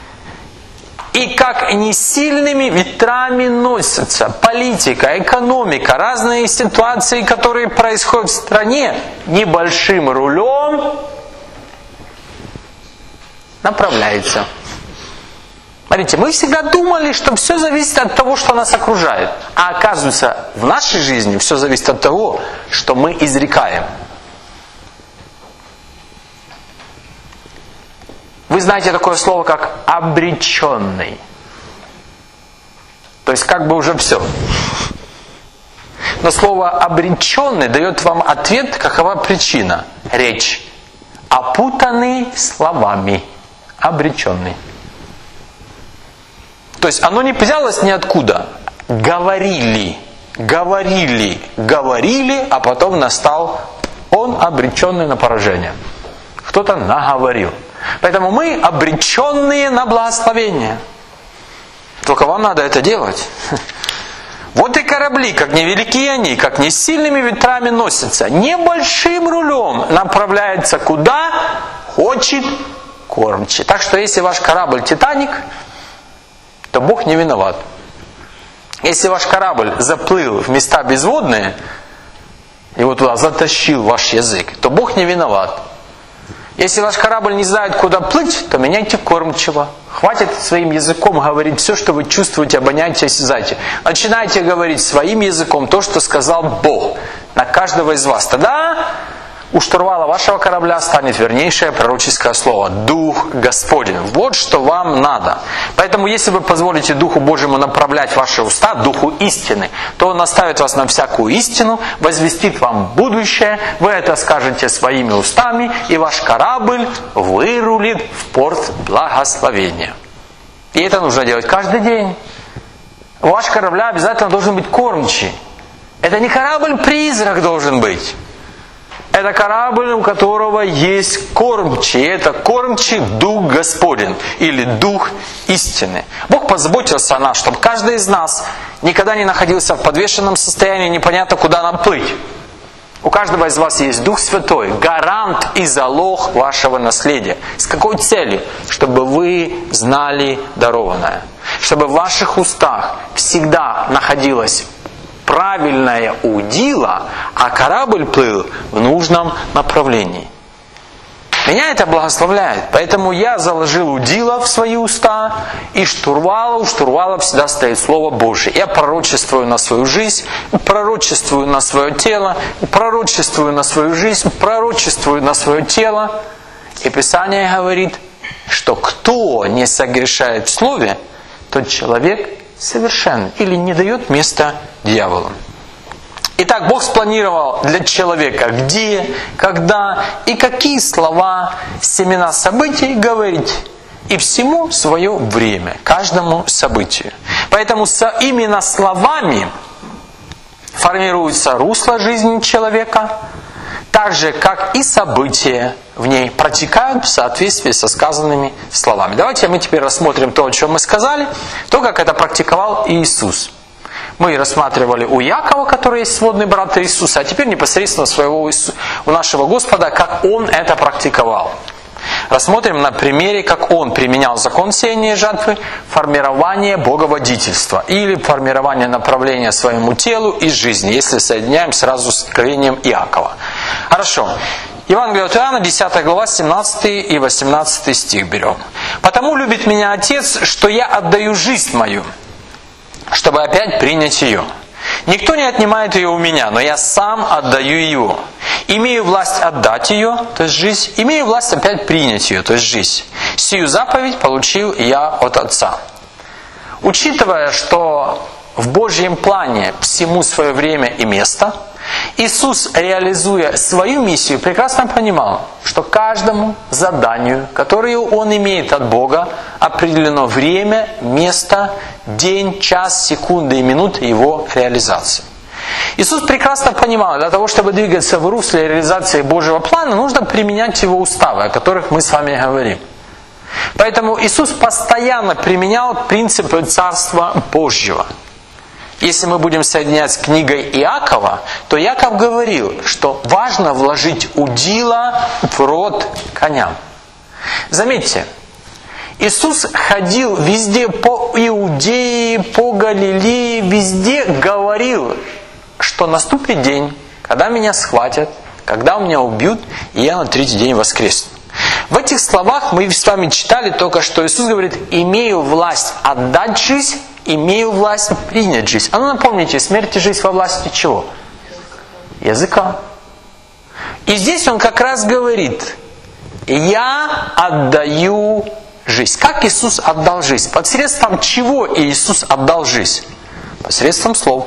И как они сильными ветрами носятся. Политика, экономика, разные ситуации, которые происходят в стране, небольшим рулем направляется. Смотрите, мы всегда думали, что все зависит от того, что нас окружает. А оказывается, в нашей жизни все зависит от того, что мы изрекаем. Вы знаете такое слово, как обреченный. То есть как бы уже все. Но слово обреченный дает вам ответ, какова причина. Речь. Опутанный словами. Обреченный. То есть оно не взялось ниоткуда. Говорили, а потом настал он обреченный на поражение. Кто-то наговорил. Поэтому мы обреченные на благословение. Только вам надо это делать. Вот и корабли, как невелики они, как не сильными ветрами носятся, небольшим рулем направляется куда хочет кормчий. Так что если ваш корабль Титаник, то Бог не виноват. Если ваш корабль заплыл в места безводные, его туда затащил ваш язык, то Бог не виноват. Если ваш корабль не знает, куда плыть, то меняйте кормчего. Хватит своим языком говорить все, что вы чувствуете, обоняете, осязаете. Начинайте говорить своим языком то, что сказал Бог на каждого из вас. Тогда у штурвала вашего корабля станет вернейшее пророческое слово. Дух Господень. Вот что вам надо. Поэтому, если вы позволите Духу Божьему направлять ваши уста, Духу истины, то Он наставит вас на всякую истину, возвестит вам будущее, вы это скажете своими устами, и ваш корабль вырулит в порт благословения. И это нужно делать каждый день. У вашего корабля обязательно должен быть кормчий. Это не корабль-призрак должен быть. Это корабль, у которого есть кормчий. Это кормчий Дух Господень или Дух истины. Бог позаботился о нас, чтобы каждый из нас никогда не находился в подвешенном состоянии, непонятно куда нам плыть. У каждого из вас есть Дух Святой, гарант и залог вашего наследия. С какой целью? Чтобы вы знали дарованное. Чтобы в ваших устах всегда находилось правильное удило, а корабль плыл в нужном направлении. Меня это благословляет. Поэтому я заложил удила в свои уста, и у штурвала всегда стоит Слово Божие. Я пророчествую на свою жизнь, пророчествую на свое тело, пророчествую на свою жизнь, пророчествую на свое тело. И Писание говорит, что кто не согрешает в Слове, тот человек совершенный или не дает места дьяволу. Итак, Бог спланировал для человека, где, когда и какие слова, семена событий говорить. И всему свое время, каждому событию. Поэтому именно словами формируется русло жизни человека, так же, как и события в ней протекают в соответствии со сказанными словами. Давайте мы теперь рассмотрим то, о чем мы сказали, то, как это практиковал Иисус. Мы рассматривали у Якова, который есть сводный брат Иисуса, а теперь непосредственно у нашего Господа, как Он это практиковал. Рассмотрим на примере, как Он применял закон сеяния и жатвы, формирование боговодительства или формирование направления своему телу и жизни, если соединяем сразу с откровением Иакова. Хорошо. Евангелие от Иоанна, 10 глава, 17 и 18 стих берем. «Потому любит меня Отец, что я отдаю жизнь мою, чтобы опять принять ее. Никто не отнимает ее у меня, но я сам отдаю ее. Имею власть отдать ее, то есть жизнь, имею власть опять принять ее, то есть жизнь. Сию заповедь получил я от Отца». Учитывая, что в Божьем плане всему свое время и место, Иисус, реализуя свою миссию, прекрасно понимал, что каждому заданию, которое Он имеет от Бога, определено время, место, день, час, секунды и минуты его реализации. Иисус прекрасно понимал, для того, чтобы двигаться в русле реализации Божьего плана, нужно применять Его уставы, о которых мы с вами говорим. Поэтому Иисус постоянно применял принципы Царства Божьего. Если мы будем соединять с книгой Иакова, то Иаков говорил, что важно вложить удила в рот коням. Заметьте, Иисус ходил везде по Иудее, по Галилее, везде говорил, что наступит день, когда меня схватят, когда меня убьют, и я на третий день воскресну. В этих словах мы с вами читали только, что Иисус говорит: «Имею власть отдать жизнь, имею власть принять жизнь». А ну напомните, смерть и жизнь во власти чего? Языка. И здесь Он как раз говорит: «Я отдаю жизнь». Как Иисус отдал жизнь? Посредством чего Иисус отдал жизнь? Посредством слов.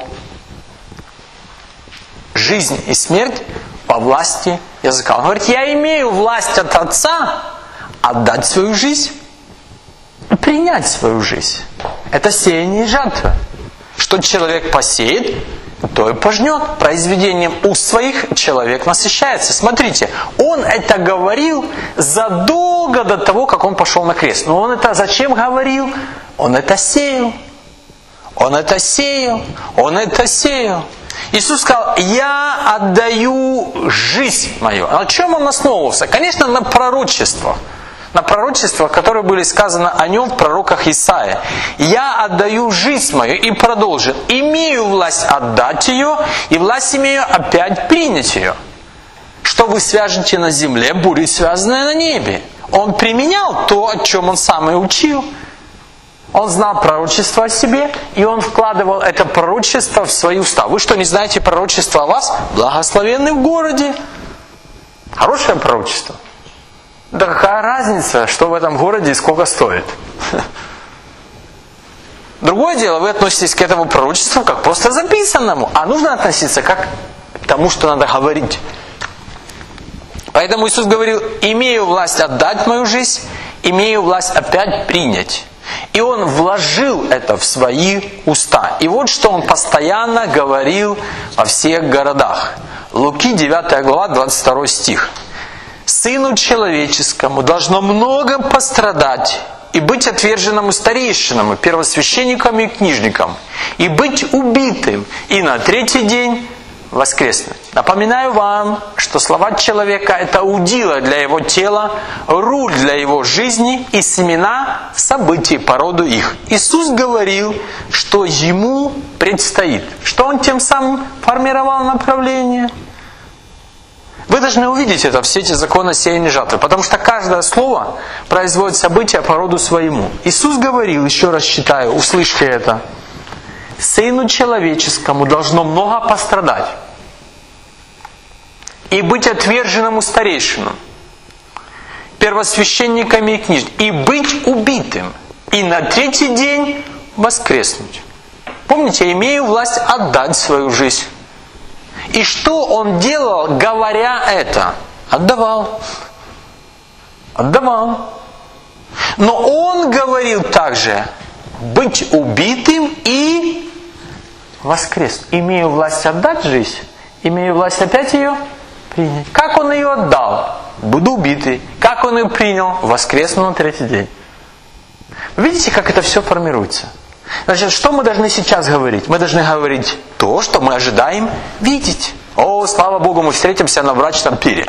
Жизнь и смерть во власти языка. Он говорит: «Я имею власть от Отца отдать свою жизнь и принять свою жизнь». Это сеяние и жатва. Что человек посеет, то и пожнет. Произведением уст своих человек насыщается. Смотрите, Он это говорил задолго до того, как Он пошел на крест. Но Он это зачем говорил? Он это сеял. Он это сеял. Он это сеял. Иисус сказал: «Я отдаю жизнь мою». На чем Он основывался? Конечно, на пророчествах. На пророчествах, которые были сказаны о Нем в пророках Исаия. «Я отдаю жизнь мою», и продолжил: «Имею власть отдать ее, и власть имею опять принять ее. Что вы свяжете на земле, будет связанное на небе». Он применял то, о чем Он сам и учил. Он знал пророчество о себе, и он вкладывал это пророчество в свои уста. Вы что, не знаете пророчество о вас? Благословенны в городе. Хорошее пророчество. Да какая разница, что в этом городе и сколько стоит? Другое дело, вы относитесь к этому пророчеству как просто записанному, а нужно относиться как к тому, что надо говорить. Поэтому Иисус говорил: «Имею власть отдать мою жизнь, имею власть опять принять». И Он вложил это в свои уста. И вот что Он постоянно говорил во всех городах. Луки 9 глава, 22 стих. «Сыну человеческому должно много пострадать, и быть отверженному старейшинам, и первосвященникам и книжникам, и быть убитым, и на третий день воскреснуть». Напоминаю вам, что слова человека – это удила для его тела, руль для его жизни и семена событий по роду их. Иисус говорил, что Ему предстоит. Что Он тем самым формировал направление? Вы должны увидеть это, все эти законы сеяния и жатвы, потому что каждое слово производит события по роду своему. Иисус говорил, еще раз читаю, услышьте это: «Сыну человеческому должно много пострадать и быть отверженным у старейшин, первосвященниками и книжниками, и быть убитым, и на третий день воскреснуть». Помните, я имею власть отдать свою жизнь. И что он делал, говоря это? Отдавал. Отдавал. Но он говорил также: быть убитым и воскреснуть. Имею власть отдать жизнь, имею власть опять ее принять. Как он ее отдал? Буду убитый. Как он ее принял? Воскресну на третий день. Видите, как это все формируется? Значит, что мы должны сейчас говорить? Мы должны говорить то, что мы ожидаем видеть. О, слава Богу, мы встретимся на брачном пире.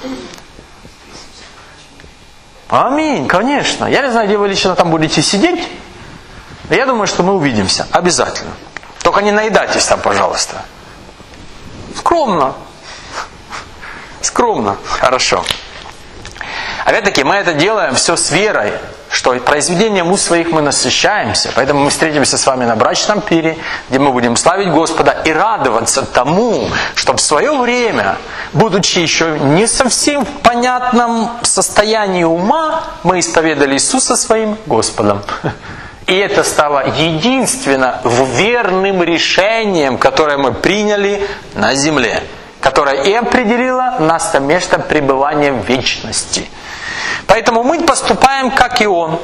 Аминь, конечно. Я не знаю, где вы лично там будете сидеть. Но я думаю, что мы увидимся. Обязательно. Только не наедайтесь там, пожалуйста. Скромно. Скромно. Хорошо. Опять-таки, мы это делаем все с верой, что произведением уст своих мы насыщаемся. Поэтому мы встретимся с вами на брачном пире, где мы будем славить Господа и радоваться тому, что в свое время, будучи еще не совсем в понятном состоянии ума, мы исповедали Иисуса своим Господом. И это стало единственно верным решением, которое мы приняли на земле, которое и определило наше место пребывания в вечности. Поэтому мы поступаем, как и он.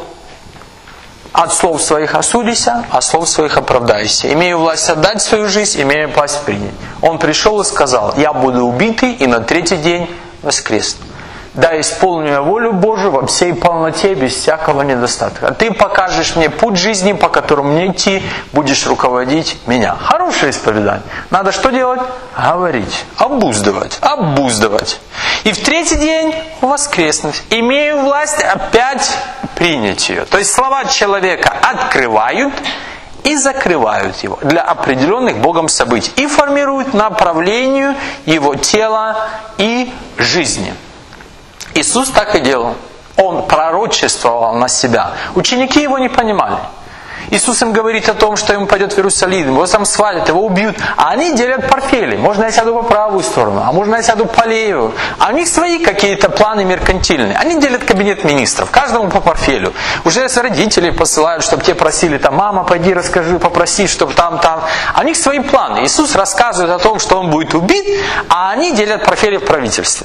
От слов своих осудися, от слов своих оправдайся. Имею власть отдать свою жизнь, имею власть принять. Он пришел и сказал: я буду убитый и на третий день воскресну. Да исполню я волю Божию во всей полноте, без всякого недостатка. А ты покажешь мне путь жизни, по которому мне идти, будешь руководить меня. Хорошее исповедание. Надо что делать? Говорить. Обуздывать. Обуздывать. И в третий день воскреснуть. Имею власть опять принять ее. То есть слова человека открывают и закрывают его для определенных Богом событий. И формируют направлению его тела и жизни. Иисус так и делал. Он пророчествовал на себя. Ученики его не понимали. Иисус им говорит о том, что ему пойдет в Иерусалим, его там свалят, его убьют. А они делят портфели. Можно я сяду по правую сторону, а можно я сяду по левую. А у них свои какие-то планы меркантильные. Они делят кабинет министров, каждому по портфелю. Уже с родителей посылают, чтобы те просили, там, мама, пойди расскажи, попроси, чтобы там. А у них свои планы. Иисус рассказывает о том, что он будет убит, а они делят портфели в правительстве.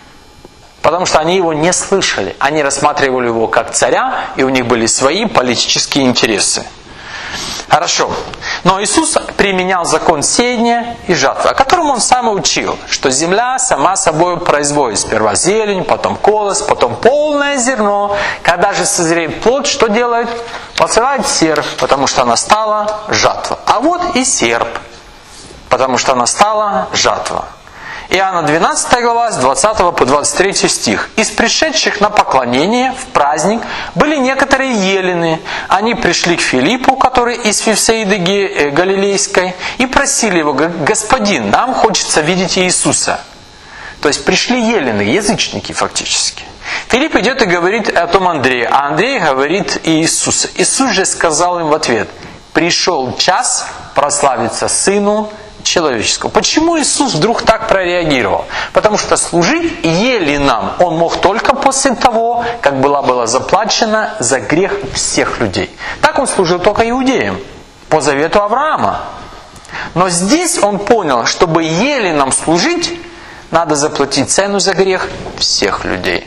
Потому что они его не слышали. Они рассматривали его как царя, и у них были свои политические интересы. Хорошо. Но Иисус применял закон сеяния и жатвы, о котором он сам и учил, что земля сама собой производит сперва зелень, потом колос, потом полное зерно. Когда же созреет плод, что делает? Посылает серп, потому что настала жатва. А вот и серп, потому что настала жатва. Иоанна 12 глава, с 20 по 23 стих. «Из пришедших на поклонение в праздник были некоторые елены. Они пришли к Филиппу, который из Вифсаиды Галилейской, и просили его: господин, нам хочется видеть Иисуса». То есть пришли елены, язычники фактически. Филипп идет и говорит о том Андрею, а Андрей говорит Иисусу. Иисус же сказал им в ответ: пришел час прославиться Сыну человеческого. Почему Иисус вдруг так прореагировал? Потому что служить еленам он мог только после того, как была заплачена за грех всех людей. Так он служил только иудеям, по завету Авраама. Но здесь он понял, чтобы еленам служить, надо заплатить цену за грех всех людей.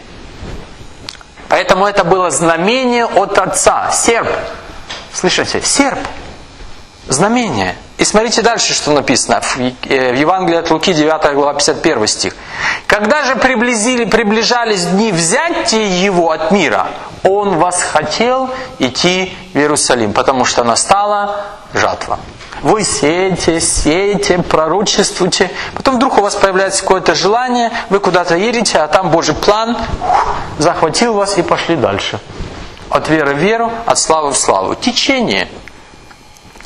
Поэтому это было знамение от Отца. Серп. Слышите? Серп. Знамение. И смотрите дальше, что написано в Евангелии от Луки, 9 глава, 51 стих. «Когда же приближались дни взятия его от мира, он восхотел идти в Иерусалим, потому что настала жатва». Вы сеете, пророчествуете, потом вдруг у вас появляется какое-то желание, вы куда-то едете, а там Божий план захватил вас и пошли дальше. От веры в веру, от славы в славу. Течение.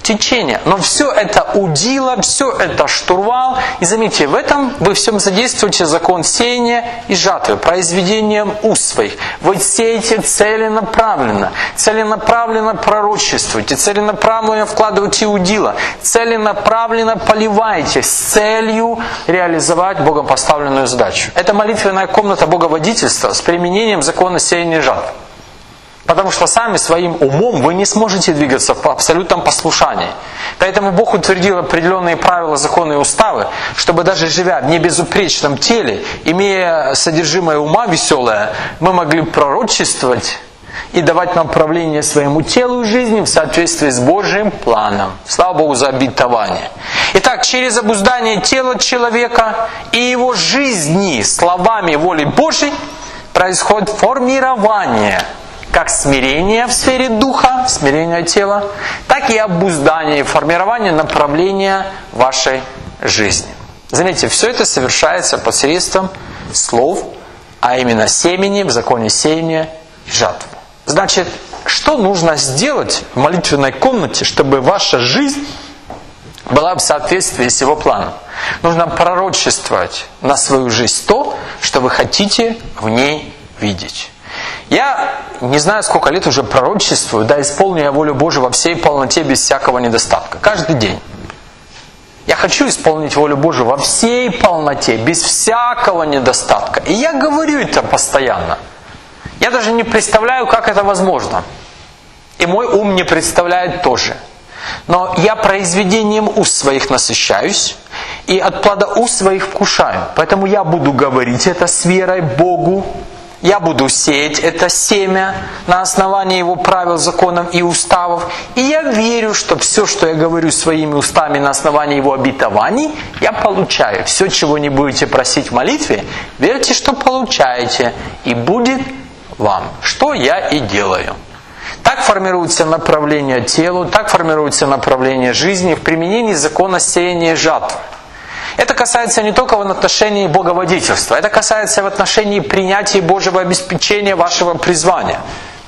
течение. Но все это удило, все это штурвал. И заметьте, в этом вы всем задействуете закон сеяния и жатвы, произведением уст своих. Вы сеете целенаправленно, целенаправленно пророчествуете, целенаправленно вкладываете удила, целенаправленно поливаете с целью реализовать Богом поставленную задачу. Это молитвенная комната боговодительства с применением закона сеяния и жатвы. Потому что сами своим умом вы не сможете двигаться в абсолютном послушании. Поэтому Бог утвердил определенные правила, законы и уставы, чтобы даже живя в небезупречном теле, имея содержимое ума веселое, мы могли пророчествовать и давать направление своему телу и жизни в соответствии с Божьим планом. Слава Богу за обетование. Итак, через обуздание тела человека и его жизни словами воли Божьей происходит формирование как смирение в сфере духа, смирение тела, так и обуздание и формирование направления вашей жизни. Заметьте, все это совершается посредством слов, а именно семени в законе сеяния и жатвы. Значит, что нужно сделать в молитвенной комнате, чтобы ваша жизнь была в соответствии с Его планом? Нужно пророчествовать на свою жизнь то, что вы хотите в ней видеть. Я не знаю, сколько лет уже пророчествую, да исполню я волю Божию во всей полноте, без всякого недостатка. Каждый день. Я хочу исполнить волю Божию во всей полноте, без всякого недостатка. И я говорю это постоянно. Я даже не представляю, как это возможно. И мой ум не представляет тоже. Но я произведением уст своих насыщаюсь, и от плода уст своих вкушаю. Поэтому я буду говорить это с верой Богу. Я буду сеять это семя на основании Его правил, законов и уставов. И я верю, что все, что я говорю своими устами на основании Его обетований, я получаю. Все, чего не будете просить в молитве, верьте, что получаете. И будет вам. Что я и делаю. Так формируется направление телу, так формируется направление жизни в применении закона сеяния и жатвы. Это касается не только в отношении боговодительства, это касается в отношении принятия Божьего обеспечения вашего призвания.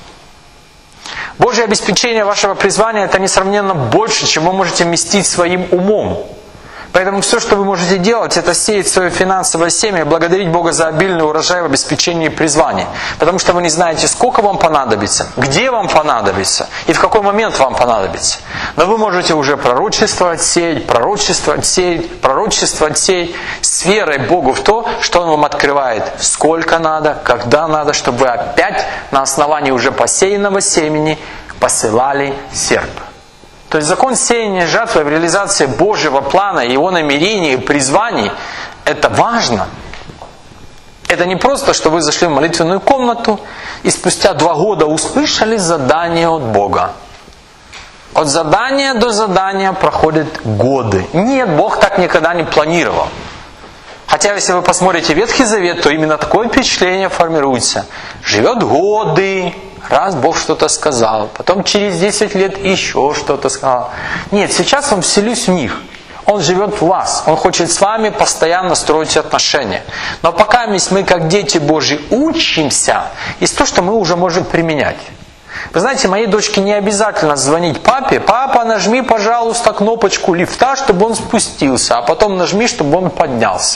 Божье обеспечение вашего призвания – это несравненно больше, чем вы можете вместить своим умом. Поэтому все, что вы можете делать, это сеять свое финансовое семя и благодарить Бога за обильный урожай в обеспечении призвания. Потому что вы не знаете, сколько вам понадобится, где вам понадобится и в какой момент вам понадобится. Но вы можете уже пророчествовать, сеять, пророчествовать, сеять, пророчествовать, сеять с верой Богу в то, что Он вам открывает, сколько надо, когда надо, чтобы вы опять на основании уже посеянного семени посылали серп. То есть закон сеяния и жатвы в реализации Божьего плана, Его намерений и призваний – это важно. Это не просто, что вы зашли в молитвенную комнату и спустя 2 года услышали задание от Бога. От задания до задания проходят годы. Нет, Бог так никогда не планировал. Хотя, если вы посмотрите Ветхий Завет, то именно такое впечатление формируется. Живет годы. Раз Бог что-то сказал, потом через 10 лет еще что-то сказал. Нет, сейчас Он вселюсь в них. Он живет в вас. Он хочет с вами постоянно строить отношения. Но пока мы, как дети Божьи, учимся, есть то, что мы уже можем применять. Вы знаете, моей дочке не обязательно звонить папе. Папа, нажми, пожалуйста, кнопочку лифта, чтобы он спустился, а потом нажми, чтобы он поднялся.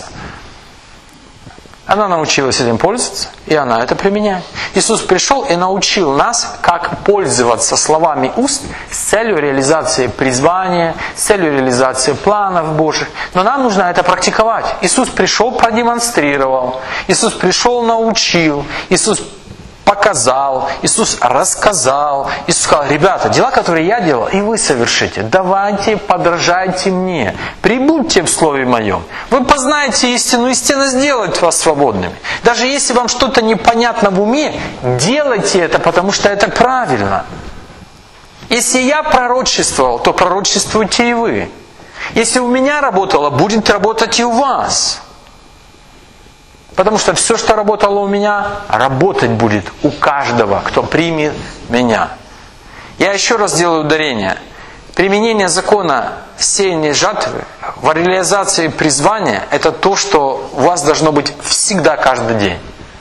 Она научилась этим пользоваться, и она это применяет. Иисус пришел и научил нас, как пользоваться словами уст с целью реализации призвания, с целью реализации планов Божьих. Но нам нужно это практиковать. Иисус пришел, продемонстрировал. Иисус пришел, научил. Иисус показал, Иисус рассказал. Иисус сказал: ребята, дела, которые я делал, и вы совершите. Давайте, подражайте мне. Прибудьте в Слове Моем. Вы познаете истину, истина сделает вас свободными. Даже если вам что-то непонятно в уме, делайте это, потому что это правильно. Если я пророчествовал, то пророчествуйте и вы. Если у меня работало, будет работать и у вас. Потому что все, что работало у меня, работать будет у каждого, кто примет меня. Я еще раз делаю ударение. Применение закона сеяния и жатвы в реализации призвания – это то, что у вас должно быть всегда, каждый день.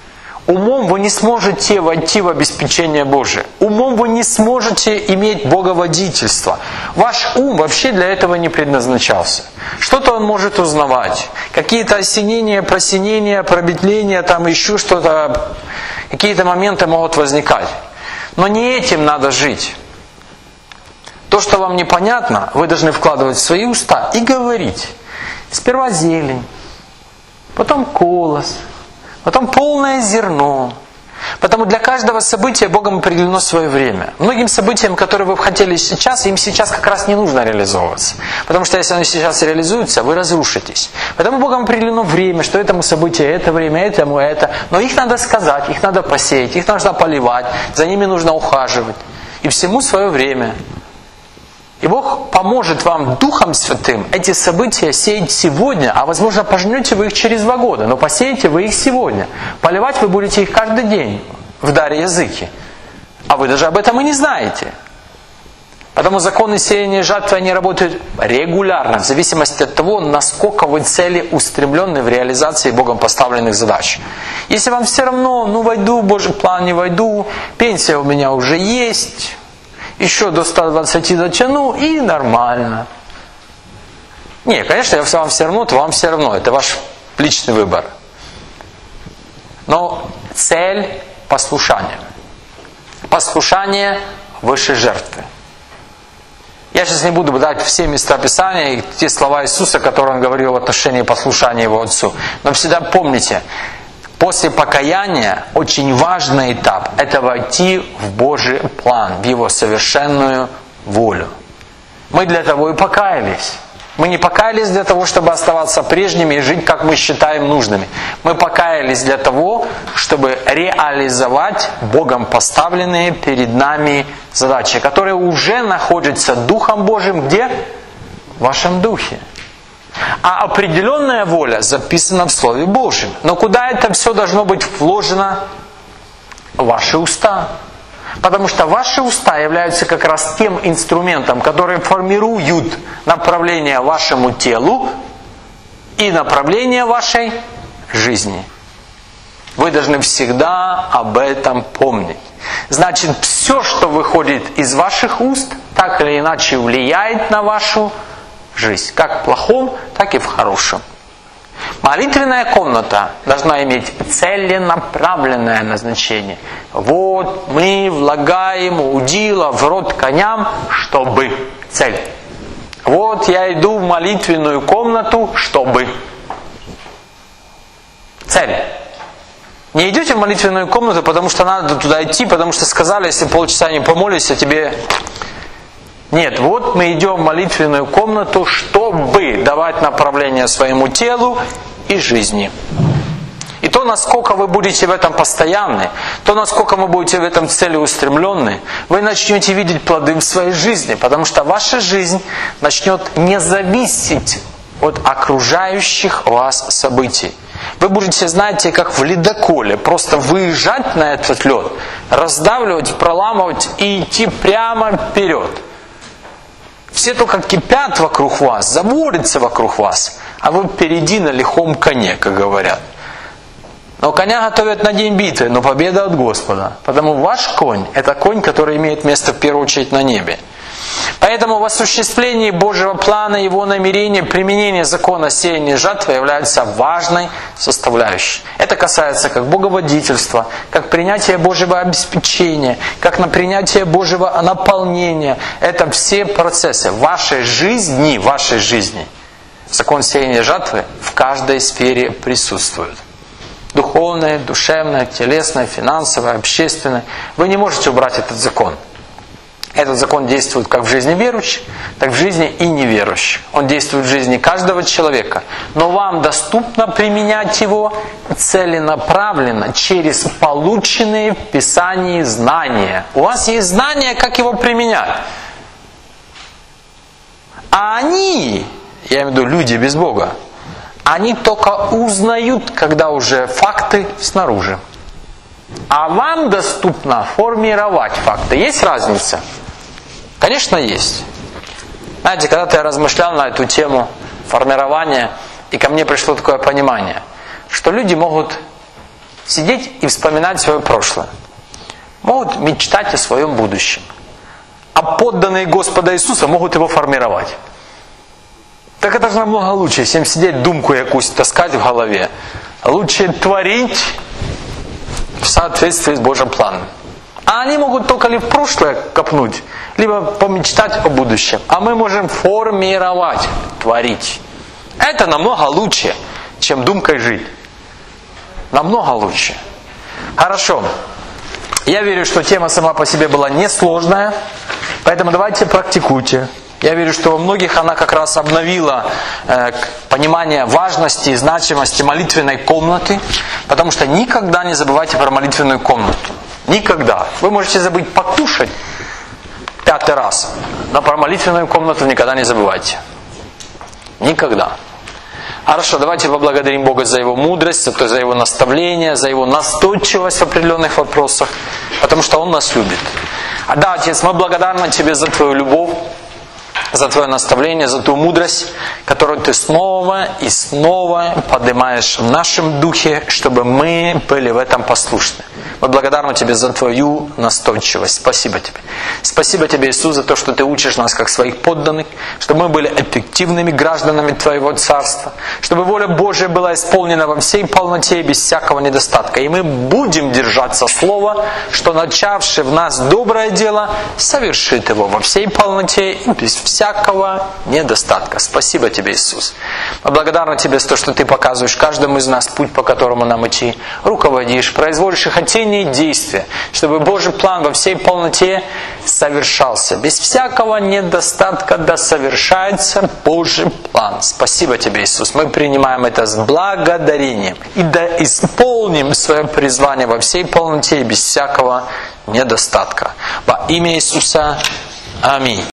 Умом вы не сможете войти в обеспечение Божие. Умом вы не сможете иметь боговодительство. Ваш ум вообще для этого не предназначался. Что-то он может узнавать. Какие-то осенения, просенения, пробетления, там еще что-то. Какие-то моменты могут возникать. Но не этим надо жить. То, что вам непонятно, вы должны вкладывать в свои уста и говорить. Сперва зелень, потом колос, потом полное зерно. Потому для каждого события Богом определено свое время. Многим событиям, которые вы хотели сейчас, им сейчас как раз не нужно реализовываться. Потому что если они сейчас реализуются, вы разрушитесь. Поэтому Богом определено время, что этому событию это время, этому это. Но их надо сказать, их надо посеять, их нужно поливать, за ними нужно ухаживать. И всему свое время. И Бог поможет вам Духом Святым эти события сеять сегодня, а возможно пожнете вы их через 2 года, но посеете вы их сегодня. Поливать вы будете их каждый день в даре языки. А вы даже об этом и не знаете. Поэтому законы сеяния и жатвы, они работают регулярно, в зависимости от того, насколько вы целеустремленны в реализации Богом поставленных задач. Если вам все равно, войду в Божий план, не войду, пенсия у меня уже есть, еще до 120 дотяну и нормально. Не, конечно, если вам все равно, то вам все равно. Это ваш личный выбор. Но цель – послушание. Послушание выше жертвы. Я сейчас не буду дать все места Писания и те слова Иисуса, которые Он говорил в отношении послушания Его Отцу. Но всегда помните, после покаяния очень важный этап – это войти в Божий план, в Его совершенную волю. Мы для того и покаялись. Мы не покаялись для того, чтобы оставаться прежними и жить, как мы считаем нужными. Мы покаялись для того, чтобы реализовать Богом поставленные перед нами задачи, которые уже находятся Духом Божьим где? В вашем духе. А определенная воля записана в Слове Божьем. Но куда это все должно быть вложено? В ваши уста. Потому что ваши уста являются как раз тем инструментом, который формируют направление вашему телу и направление вашей жизни. Вы должны всегда об этом помнить. Значит, все, что выходит из ваших уст, так или иначе влияет на вашу жизнь. Как в плохом, так и в хорошем. Молитвенная комната должна иметь целенаправленное назначение. Вот мы влагаем удила в рот коням, чтобы. Цель. Вот я иду в молитвенную комнату, чтобы. Цель. Не идете в молитвенную комнату, потому что надо туда идти, потому что сказали, если полчаса не помолишься, тебе... Нет, вот мы идем в молитвенную комнату, чтобы давать направление своему телу и жизни. И то, насколько вы будете в этом постоянны, то, насколько вы будете в этом целеустремленны, вы начнете видеть плоды в своей жизни, потому что ваша жизнь начнет не зависеть от окружающих вас событий. Вы будете, знаете, как в ледоколе, просто выезжать на этот лед, раздавливать, проламывать и идти прямо вперед. Все только кипят вокруг вас, заводятся вокруг вас, а вы впереди на лихом коне, как говорят. Но коня готовят на день битвы, но победа от Господа. Потому ваш конь – это конь, который имеет место в первую очередь на небе. Поэтому в осуществлении Божьего плана, Его намерения, применение закона сеяния и жатвы является важной составляющей. Это касается как боговодительства, как принятия Божьего обеспечения, как на принятие Божьего наполнения. Это все процессы вашей жизни, Закон сеяния и жатвы в каждой сфере присутствует. Духовное, душевное, телесное, финансовое, общественное. Вы не можете убрать этот закон. Этот закон действует как в жизни верующих, так в жизни и неверующих. Он действует в жизни каждого человека. Но вам доступно применять его целенаправленно через полученные в Писании знания. У вас есть знания, как его применять. А они, я имею в виду люди без Бога, они только узнают, когда уже факты снаружи. А вам доступно формировать факты. Есть разница? Конечно, есть. Знаете, когда-то я размышлял на эту тему формирования, и ко мне пришло такое понимание, что люди могут сидеть и вспоминать свое прошлое. Могут мечтать о своем будущем. А подданные Господа Иисуса могут его формировать. Так это же намного лучше, чем сидеть думку якусь таскать в голове. Лучше творить в соответствии с Божьим планом. А они могут только ли в прошлое копнуть, либо помечтать о будущем. А мы можем формировать, творить. Это намного лучше, чем думкой жить. Намного лучше. Хорошо. Я верю, что тема сама по себе была несложная, поэтому давайте практикуйте. Я верю, что во многих она как раз обновила понимание важности и значимости молитвенной комнаты, потому что никогда не забывайте про молитвенную комнату. Никогда. Вы можете забыть покушать 5-й раз, но про молитвенную комнату никогда не забывайте. Никогда. Хорошо, давайте поблагодарим Бога за Его мудрость, за Его наставление, за Его настойчивость в определенных вопросах, потому что Он нас любит. Да, Отец, мы благодарны Тебе за Твою любовь, за Твое наставление, за Ту мудрость, которую Ты снова и снова поднимаешь в нашем духе, чтобы мы были в этом послушны. Мы благодарны Тебе за Твою настойчивость. Спасибо Тебе. Спасибо Тебе, Иисус, за то, что Ты учишь нас как своих подданных, чтобы мы были эффективными гражданами Твоего Царства, чтобы воля Божия была исполнена во всей полноте и без всякого недостатка. И мы будем держаться слова, что начавший в нас доброе дело совершит его во всей полноте и без всякого недостатка. Спасибо Тебе, Иисус. Мы благодарны Тебе за то, что Ты показываешь каждому из нас путь, по которому нам идти, руководишь, производишь и хотение и действия, чтобы Божий план во всей полноте совершался. Без всякого недостатка да совершается Божий план. Спасибо Тебе, Иисус. Мы принимаем это с благодарением. И да исполним свое призвание во всей полноте и без всякого недостатка. Во имя Иисуса. Аминь.